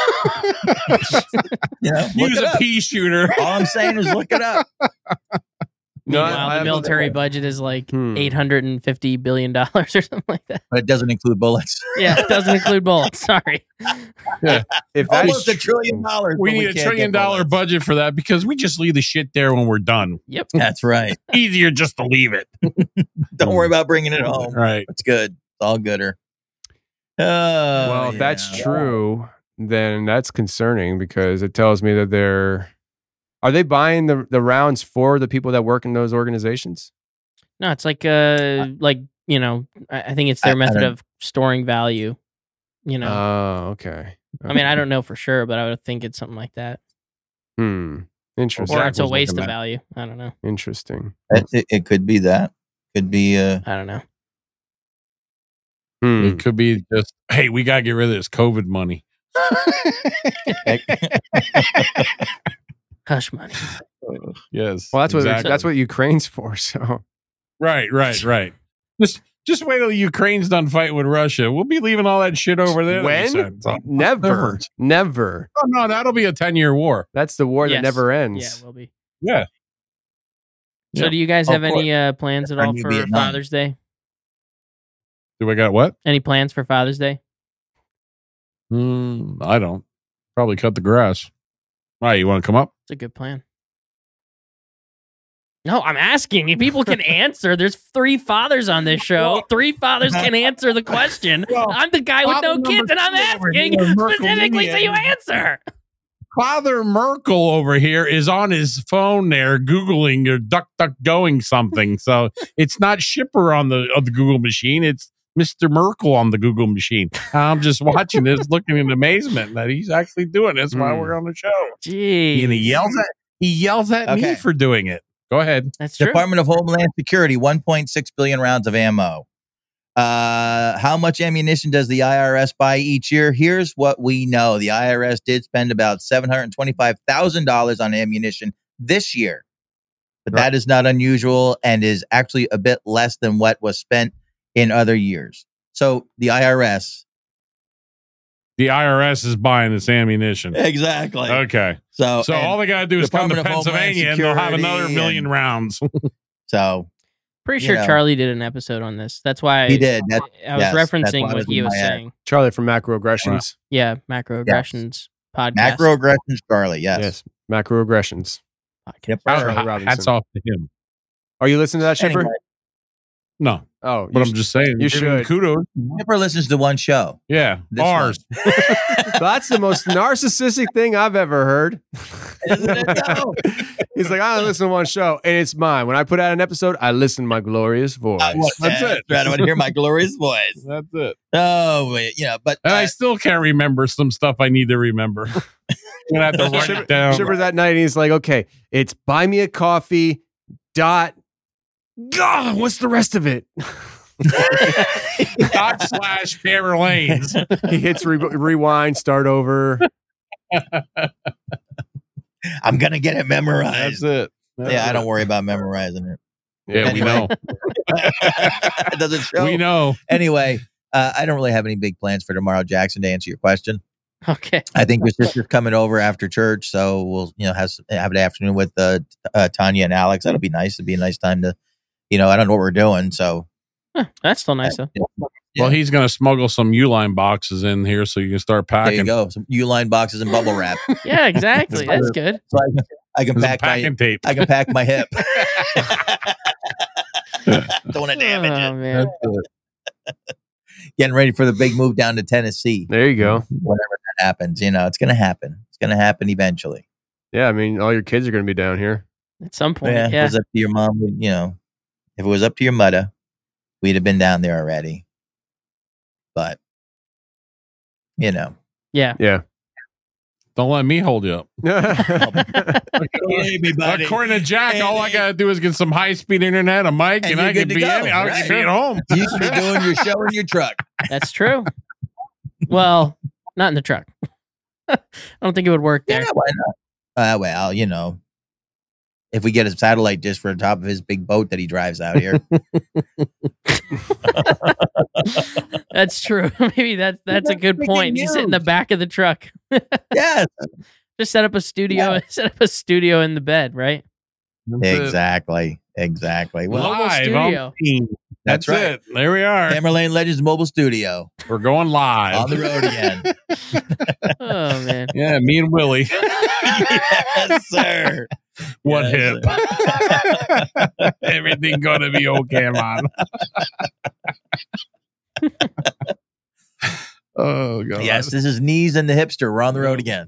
You know, look Use it a up. pea shooter. All I'm saying is look it up. No, I- Meanwhile, I the have- military budget is like Hmm. eight hundred and fifty billion dollars or something like that. But it doesn't include bullets. Yeah, it doesn't include bullets. Sorry. If that Almost is a trillion dollars. We but need a can't trillion get dollar bullets. budget for that because we just leave the shit there when we're done. Yep. That's right. Easier just to leave it. Don't worry about bringing it home. Right. It's good. It's all gooder. Oh, well, if yeah. that's true, then that's concerning because it tells me that they're are they buying the the rounds for the people that work in those organizations? No, it's like uh like, you know, I, I think it's their I- I method don't- of storing value. You know. Oh, okay. I mean, I don't know for sure, but I would think it's something like that. Hmm. Interesting. Or Zach it's a was waste looking of at- value. I don't know. Interesting. It, it, it could be that. Could be. Uh, I don't know. Hmm. It could be just, hey, we got to get rid of this COVID money. Hush money. Yes. Well, that's what exactly. that's what Ukraine's for. So Right, right, right. Just just wait till Ukraine's done fighting with Russia. We'll be leaving all that shit over there. that we when? sent. So- Never, never. Oh, no, that'll be a ten-year war. That's the war Yes. that never Yeah, ends. it will be. Yeah. So, Yeah. do you guys Of have any uh, plans at Our all new for Vietnam. Father's Day? Do I got what? Any plans for Father's Day? Mm, I don't. Probably cut the grass. Why, you want to come up? It's a good plan. No, I'm asking. If people can answer, there's three fathers on this show. Three fathers can answer the question. Well, I'm the guy with no father kids, and I'm number two over asking here, Merkel specifically so you Indian. answer. Father Merkel over here is on his phone there Googling or duck duck going something. So it's not Shipper on the on the Google machine. It's Mister Merkel on the Google machine. I'm just watching this, looking in amazement that he's actually doing this while Hmm. we're on the show. Gee, And he yells at he yells at me Okay. for doing it. Go ahead. that's true. Department of Homeland Security, one point six billion rounds of ammo. Uh, how much ammunition does the I R S buy each year? Here's what we know. The I R S did spend about seven hundred twenty-five thousand dollars on ammunition this year. But that is not unusual and is actually a bit less than what was spent in other years. So the I R S. The I R S is buying this ammunition. Exactly. Okay. So, So and all they got to do is come to Department of Homeland Pennsylvania and they'll have Security another million and- rounds. so Pretty you sure know. Charlie did an episode on this. That's why he did. That, I was yes, that's referencing why it what was he in was my head. saying. Charlie from Macroaggressions. Yeah, macroaggressions podcast. Macroaggressions, Charlie. Yes. Yes, macroaggressions. podcast. Yep. Charlie Hats Robinson. off to him. Are you listening to that, Shipper? Anyway, No, Oh, but you I'm just saying. you give him should. Kudos. Never listens to one show. Yeah. This Ours. one. That's the most narcissistic thing I've ever heard. Isn't it, though? He's like, I don't listen to one show, and it's mine. When I put out an episode, I listen to my glorious voice. I want That's that. it. I want to hear my glorious voice. That's it. Oh, wait, you know, but And I uh, still can't remember some stuff I need to remember. I'm gonna have to write Shipper- it down. Shipper's that night, and he's like, okay, it's buy me a coffee dot. God, what's the rest of it? Dot slash Fair Lanes. He hits re- rewind, start over. I'm gonna get it memorized. That's it. That's Yeah, I it. don't worry about memorizing it. Yeah, we Anyway. know. It doesn't show. We know. Anyway, uh, I don't really have any big plans for tomorrow, Jackson. To answer your question, Okay. I think your sister's coming over after church, so we'll you know have s- have an afternoon with uh, uh, Tanya and Alex. That'll be nice. It'll be a nice time to, you know, I don't know what we're doing, so Huh, that's still nice though. Well, he's gonna smuggle some Uline boxes in here so you can start there you packing. go. Some U-line boxes and bubble wrap, Yeah, exactly. That's good. so I, can- I can There's pack my packing tape. I can pack my hip. Don't want to damage Oh, it. man. Getting ready for the big move down to Tennessee. There you go. Whenever that happens, you know, it's going to happen. It's going to happen eventually. Yeah, I mean, all your kids are going to be down here. At some point, Yeah, yeah. if it was up to your mom, we'd- you know, if it was up to your mother, we'd have been down there already. But, you know, Yeah. Yeah. Don't let me hold you up. Hey, buddy. According to Jack, Hey, all I hey. gotta do is get some high speed internet, a mic, And and, you're I good can to be go, any, I right? can be at home. you should be doing your show in your truck. That's true. Well, not in the truck. I don't think it would work there. Yeah, why not? Uh, well, you know, if we get a satellite dish for the top of his big boat that he drives out here. That's true. Maybe that's that's a good Freaking point. Just sit in the huge. back of the truck. Yes, Just set up a studio. Set up a studio in the bed, right? That's it. exactly. Exactly. Well, Mobile Live studio. on Teams. that's, That's, right. it. There we are. Hammerlane Legends Mobile Studio We're going live on the road again. Oh man. Yeah, me and Willie. Yes, sir. What Yes, hip? Everything gonna be okay, man. Oh god. Yes, this is Knees and the Hipster. We're on the road again.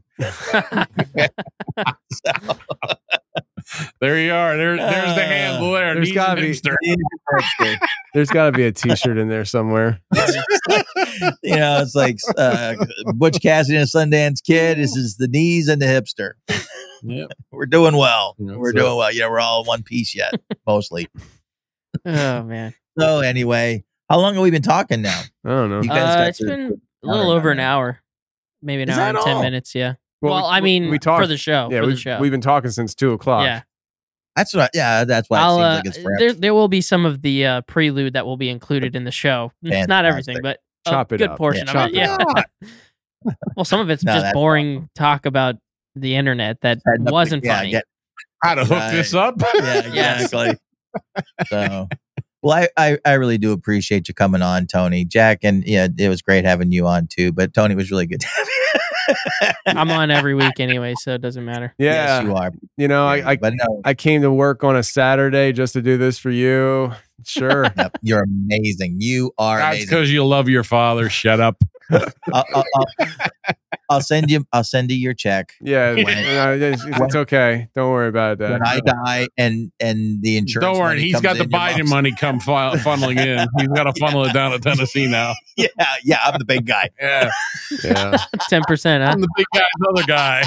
There you are. There, there's the Uh, handle there. there's Knees gotta and be- hipster. There's got to be a T-shirt in there somewhere. You know, it's like uh, Butch Cassidy and a Sundance Kid. This is the Knees and the Hipster. Yep. We're doing well. That's we're it. doing well. Yeah, we're all in one piece yet, mostly. Oh man. So anyway, how long have we been talking now? I don't know. You guys Uh, got it's to- been a little over an hour, maybe an Is hour that and ten all? minutes. Yeah. Well, Well, we- I mean, we talked- for the show. Yeah, for the we've, show. we've been talking since two o'clock. Yeah. That's what. Yeah, that's why it I'll, seems uh, like it's forever. there, there will be some of the uh, prelude that will be included in the show. Fantastic. Not everything, but a Chop it good up. portion Yeah, of it. chop Yeah. Well, some of it's No, just that's boring talk about the internet that Had nothing- wasn't yeah, funny. get- How to hook Right. this up? yeah, Yes. exactly. So, well, I, I I really do appreciate you coming on, Tony, Jack, and yeah, it was great having you on too. But Tony was really good to have you. I'm on every week anyway, so it doesn't matter. Yeah. Yes, you are. You know, I, I but no, I came to work on a Saturday just to do this for you. Sure. yep, you're amazing. You are That's amazing. because you love your father. Shut up. I'll, I'll, I'll, I'll send you. I'll send you your check Yeah, When- no, it's, it's okay. Don't worry about that. when I die, and and the insurance. Don't worry. money He's comes got the in your Biden mom's- money come file, funneling in. He's got to funnel it down to Tennessee now. Yeah, yeah, I'm the big guy. Yeah. Yeah. Ten percent, huh? I'm the big guy's other guy.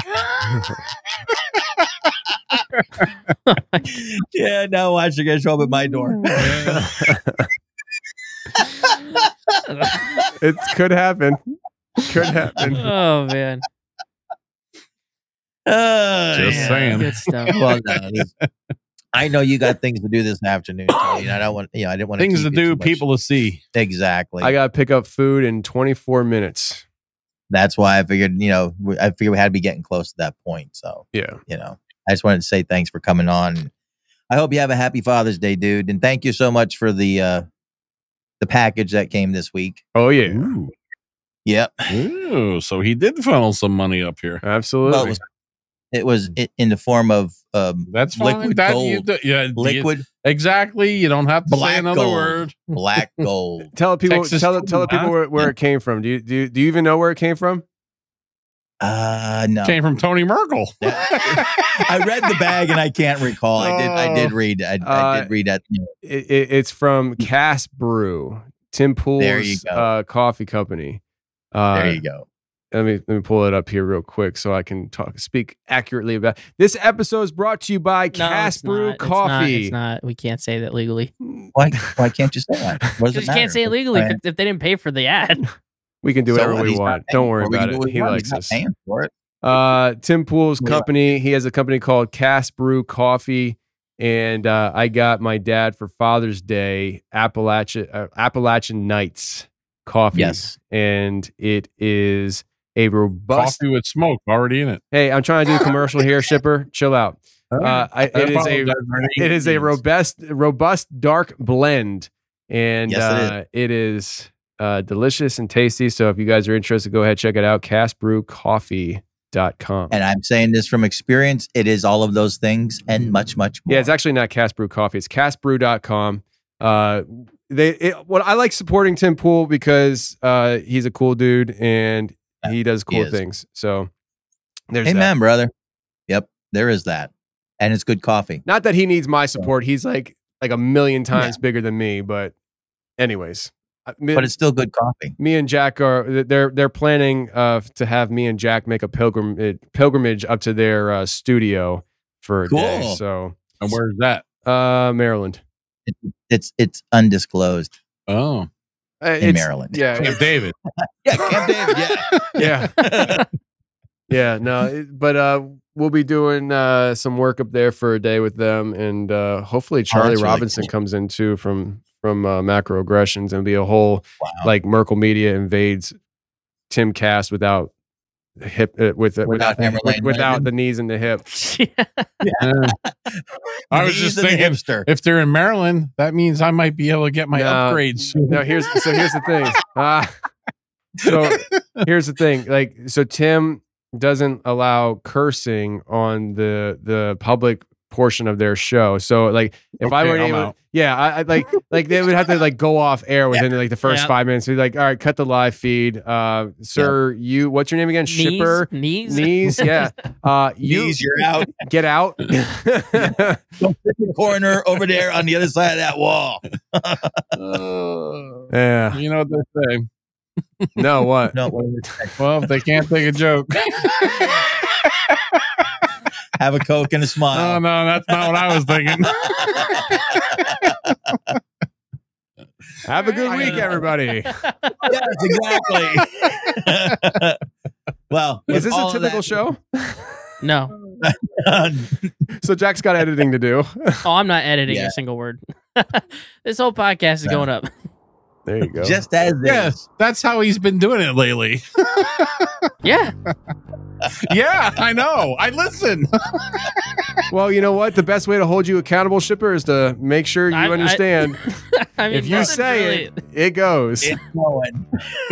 Yeah, now watch you guys show up at my door. It could happen. Could happen. Oh man, Uh, Just yeah. saying. good stuff. Well, no, this- I know you got things to do this afternoon. Tony, and I don't want. You know, I didn't want Things to keep you do, too much. people to see. Exactly. I got to pick up food in twenty-four minutes. That's why I figured. You know, we- I figured we had to be getting close to that point. So Yeah. you know, I just wanted to say thanks for coming on. I hope you have a happy Father's Day, dude, and thank you so much for the uh the package that came this week. Oh, yeah. Ooh. Yep. Ooh, so he did funnel some money up here. Absolutely. Well, it was it was i- in the form of um That's fine. liquid That, gold. you do- yeah, you- liquid exactly. You don't have to say Black another gold. word. black gold. tell people, Texas tell, food, tell the people huh? where, where it came from. Do you, do you do you even know where it came from? Uh no. Came from Tony Merkel. I read the bag and I can't recall. I did. I did read. I, I Uh, did read that. It, it, it's from Cass Brew, Tim Pool's There you go. uh, coffee company. Uh, There you go. Let me let me pull it up here real quick so I can talk speak accurately about this. Episode is brought to you by No, Cass it's Brew not. It's not. Coffee. It's not. We can't say that legally. Why? Why can't you say that? What does Because it you matter? can't say it legally Right. if, if they didn't pay for the ad. We can do So whatever what? we He's not want. paying Don't worry for it. We can about do it. what we He want. likes He's not us. paying for it. Uh, Tim Pool's Yeah. company. He has a company called Cass Brew Coffee, and uh, I got my dad for Father's Day Appalachian uh, Appalachian Nights coffee. Yes. And it is a robust. Coffee with smoke already in it. Hey, I'm trying to do a commercial here, shipper. Chill out. Uh, I, it is a it is a robust robust dark blend, and Yes, it is. uh, it is uh, delicious and tasty. So if you guys are interested, go ahead check it out. cass brew coffee dot com. And I'm saying this from experience. It is all of those things and much, much more. Yeah, it's actually not Cass Brew Coffee. It's cass brew dot com. Uh, they it, what I like supporting Tim Pool because uh, he's a cool dude and he does He cool is. things. So there's Amen, that. brother. Yep, there is that, and it's good coffee. Not that he needs my support. He's like like a million times bigger than me. But anyways, I- me, But it's still good coffee. me and Jack are they're they're planning uh, to have me and Jack make a pilgrim pilgrimage up to their uh, studio for a day. Cool. So And where's that? uh, Maryland. It's it's undisclosed Oh, Uh, in it's- Maryland. Yeah, Camp David. Yeah, Camp David. Yeah. yeah. Yeah, no, it- but uh, we'll be doing uh, some work up there for a day with them, and uh, hopefully Charlie Oh, that's really Robinson cool. comes in too from from uh, Macro Aggressions, and be a whole Wow. like Merkel Media invades Tim Cast without hip uh, with Without without Hammer with, Lane without Legend? the knees and the hip. I was Knees just and the thinking, hipster. if they're in Maryland, that means I might be able to get my No. upgrades. No, here's so here's the thing. Uh, so here's the thing. Like, so Tim doesn't allow cursing on the the public portion of their show. So like, if I Okay, were I'm able, out. yeah, I, I like like they would have to like go off air within like the first Yeah. five minutes. Be like, all right, cut the live feed. Uh, sir, you, what's your name again? Shipper. Knees. Knees, yeah. Uh, you Knees, you're out. get out. Go sit in the corner over there on the other side of that wall. yeah. You know what they say. No, what? No, what did it say? Well, if they can't take a joke. Have a Coke and a Oh, smile. no, that's not what I was thinking. Have a good week, everybody. Yes, exactly. Well, is this a all of typical that- show? No. So Jack's got editing to do. Oh, I'm not editing Yeah. a single word. This whole podcast is No. going up. There you go. Just as Yeah, is. that's how he's been doing it lately. Yeah. Yeah, I know. I listen. Well, you know what? The best way to hold you accountable, Shipper, is to make sure you I- I- understand. I mean, if you nothing's say really- it, it goes. It's going.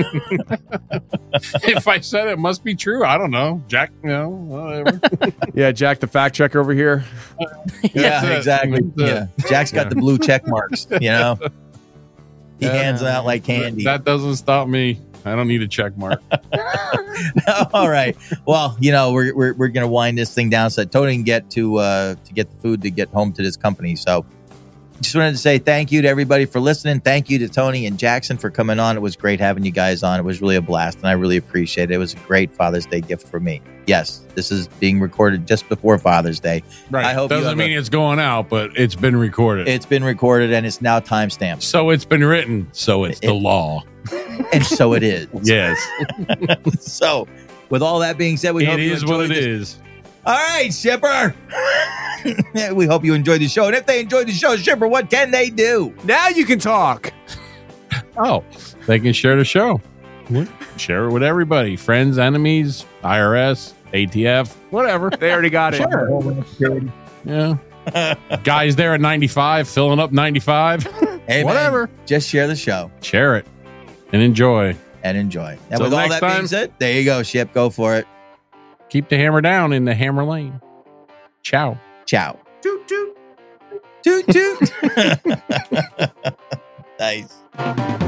If I said it must be true. I don't know. Jack, you know, whatever. Yeah, Jack, the fact checker over here. Yeah, That's it. exactly. That's Yeah. Jack's got the blue check marks, you know? He Yeah. hands them out like candy. That doesn't stop me. I don't need a check mark. All right. Well, you know, we're we're, we're going to wind this thing down so that Tony can get to uh, to get the food to get home to this company. So just wanted to say thank you to everybody for listening. Thank you to Tony and Jackson for coming on. It was great having you guys on. It was really a blast, and I really appreciate it. It was a great Father's Day gift for me. Yes, this is being recorded just before Father's Day. Right. I hope you Doesn't have mean a- it's going out, but it's been recorded. It's been recorded, and it's now timestamped. so it's been written. So it's the It- law. And so it is. Yes. So, with all that being said, we hope It you is what enjoyed it this. is. All right, Shipper. We hope you enjoyed the show. And if they enjoyed the show, Shipper, what can they do? Now you can talk. Oh, they can share the show. Share it with everybody. Friends, enemies, I R S, A T F, whatever. They already got it. Sure. Yeah. Guys there at ninety-five, filling up ninety-five. Hey, man, Whatever. just share the show Share it and enjoy. and enjoy. And Till with all next that being time. said, there you go, Ship. Go for it. Keep the hammer down in the hammer lane. Ciao. Ciao. Toot, toot. Toot, toot. Nice.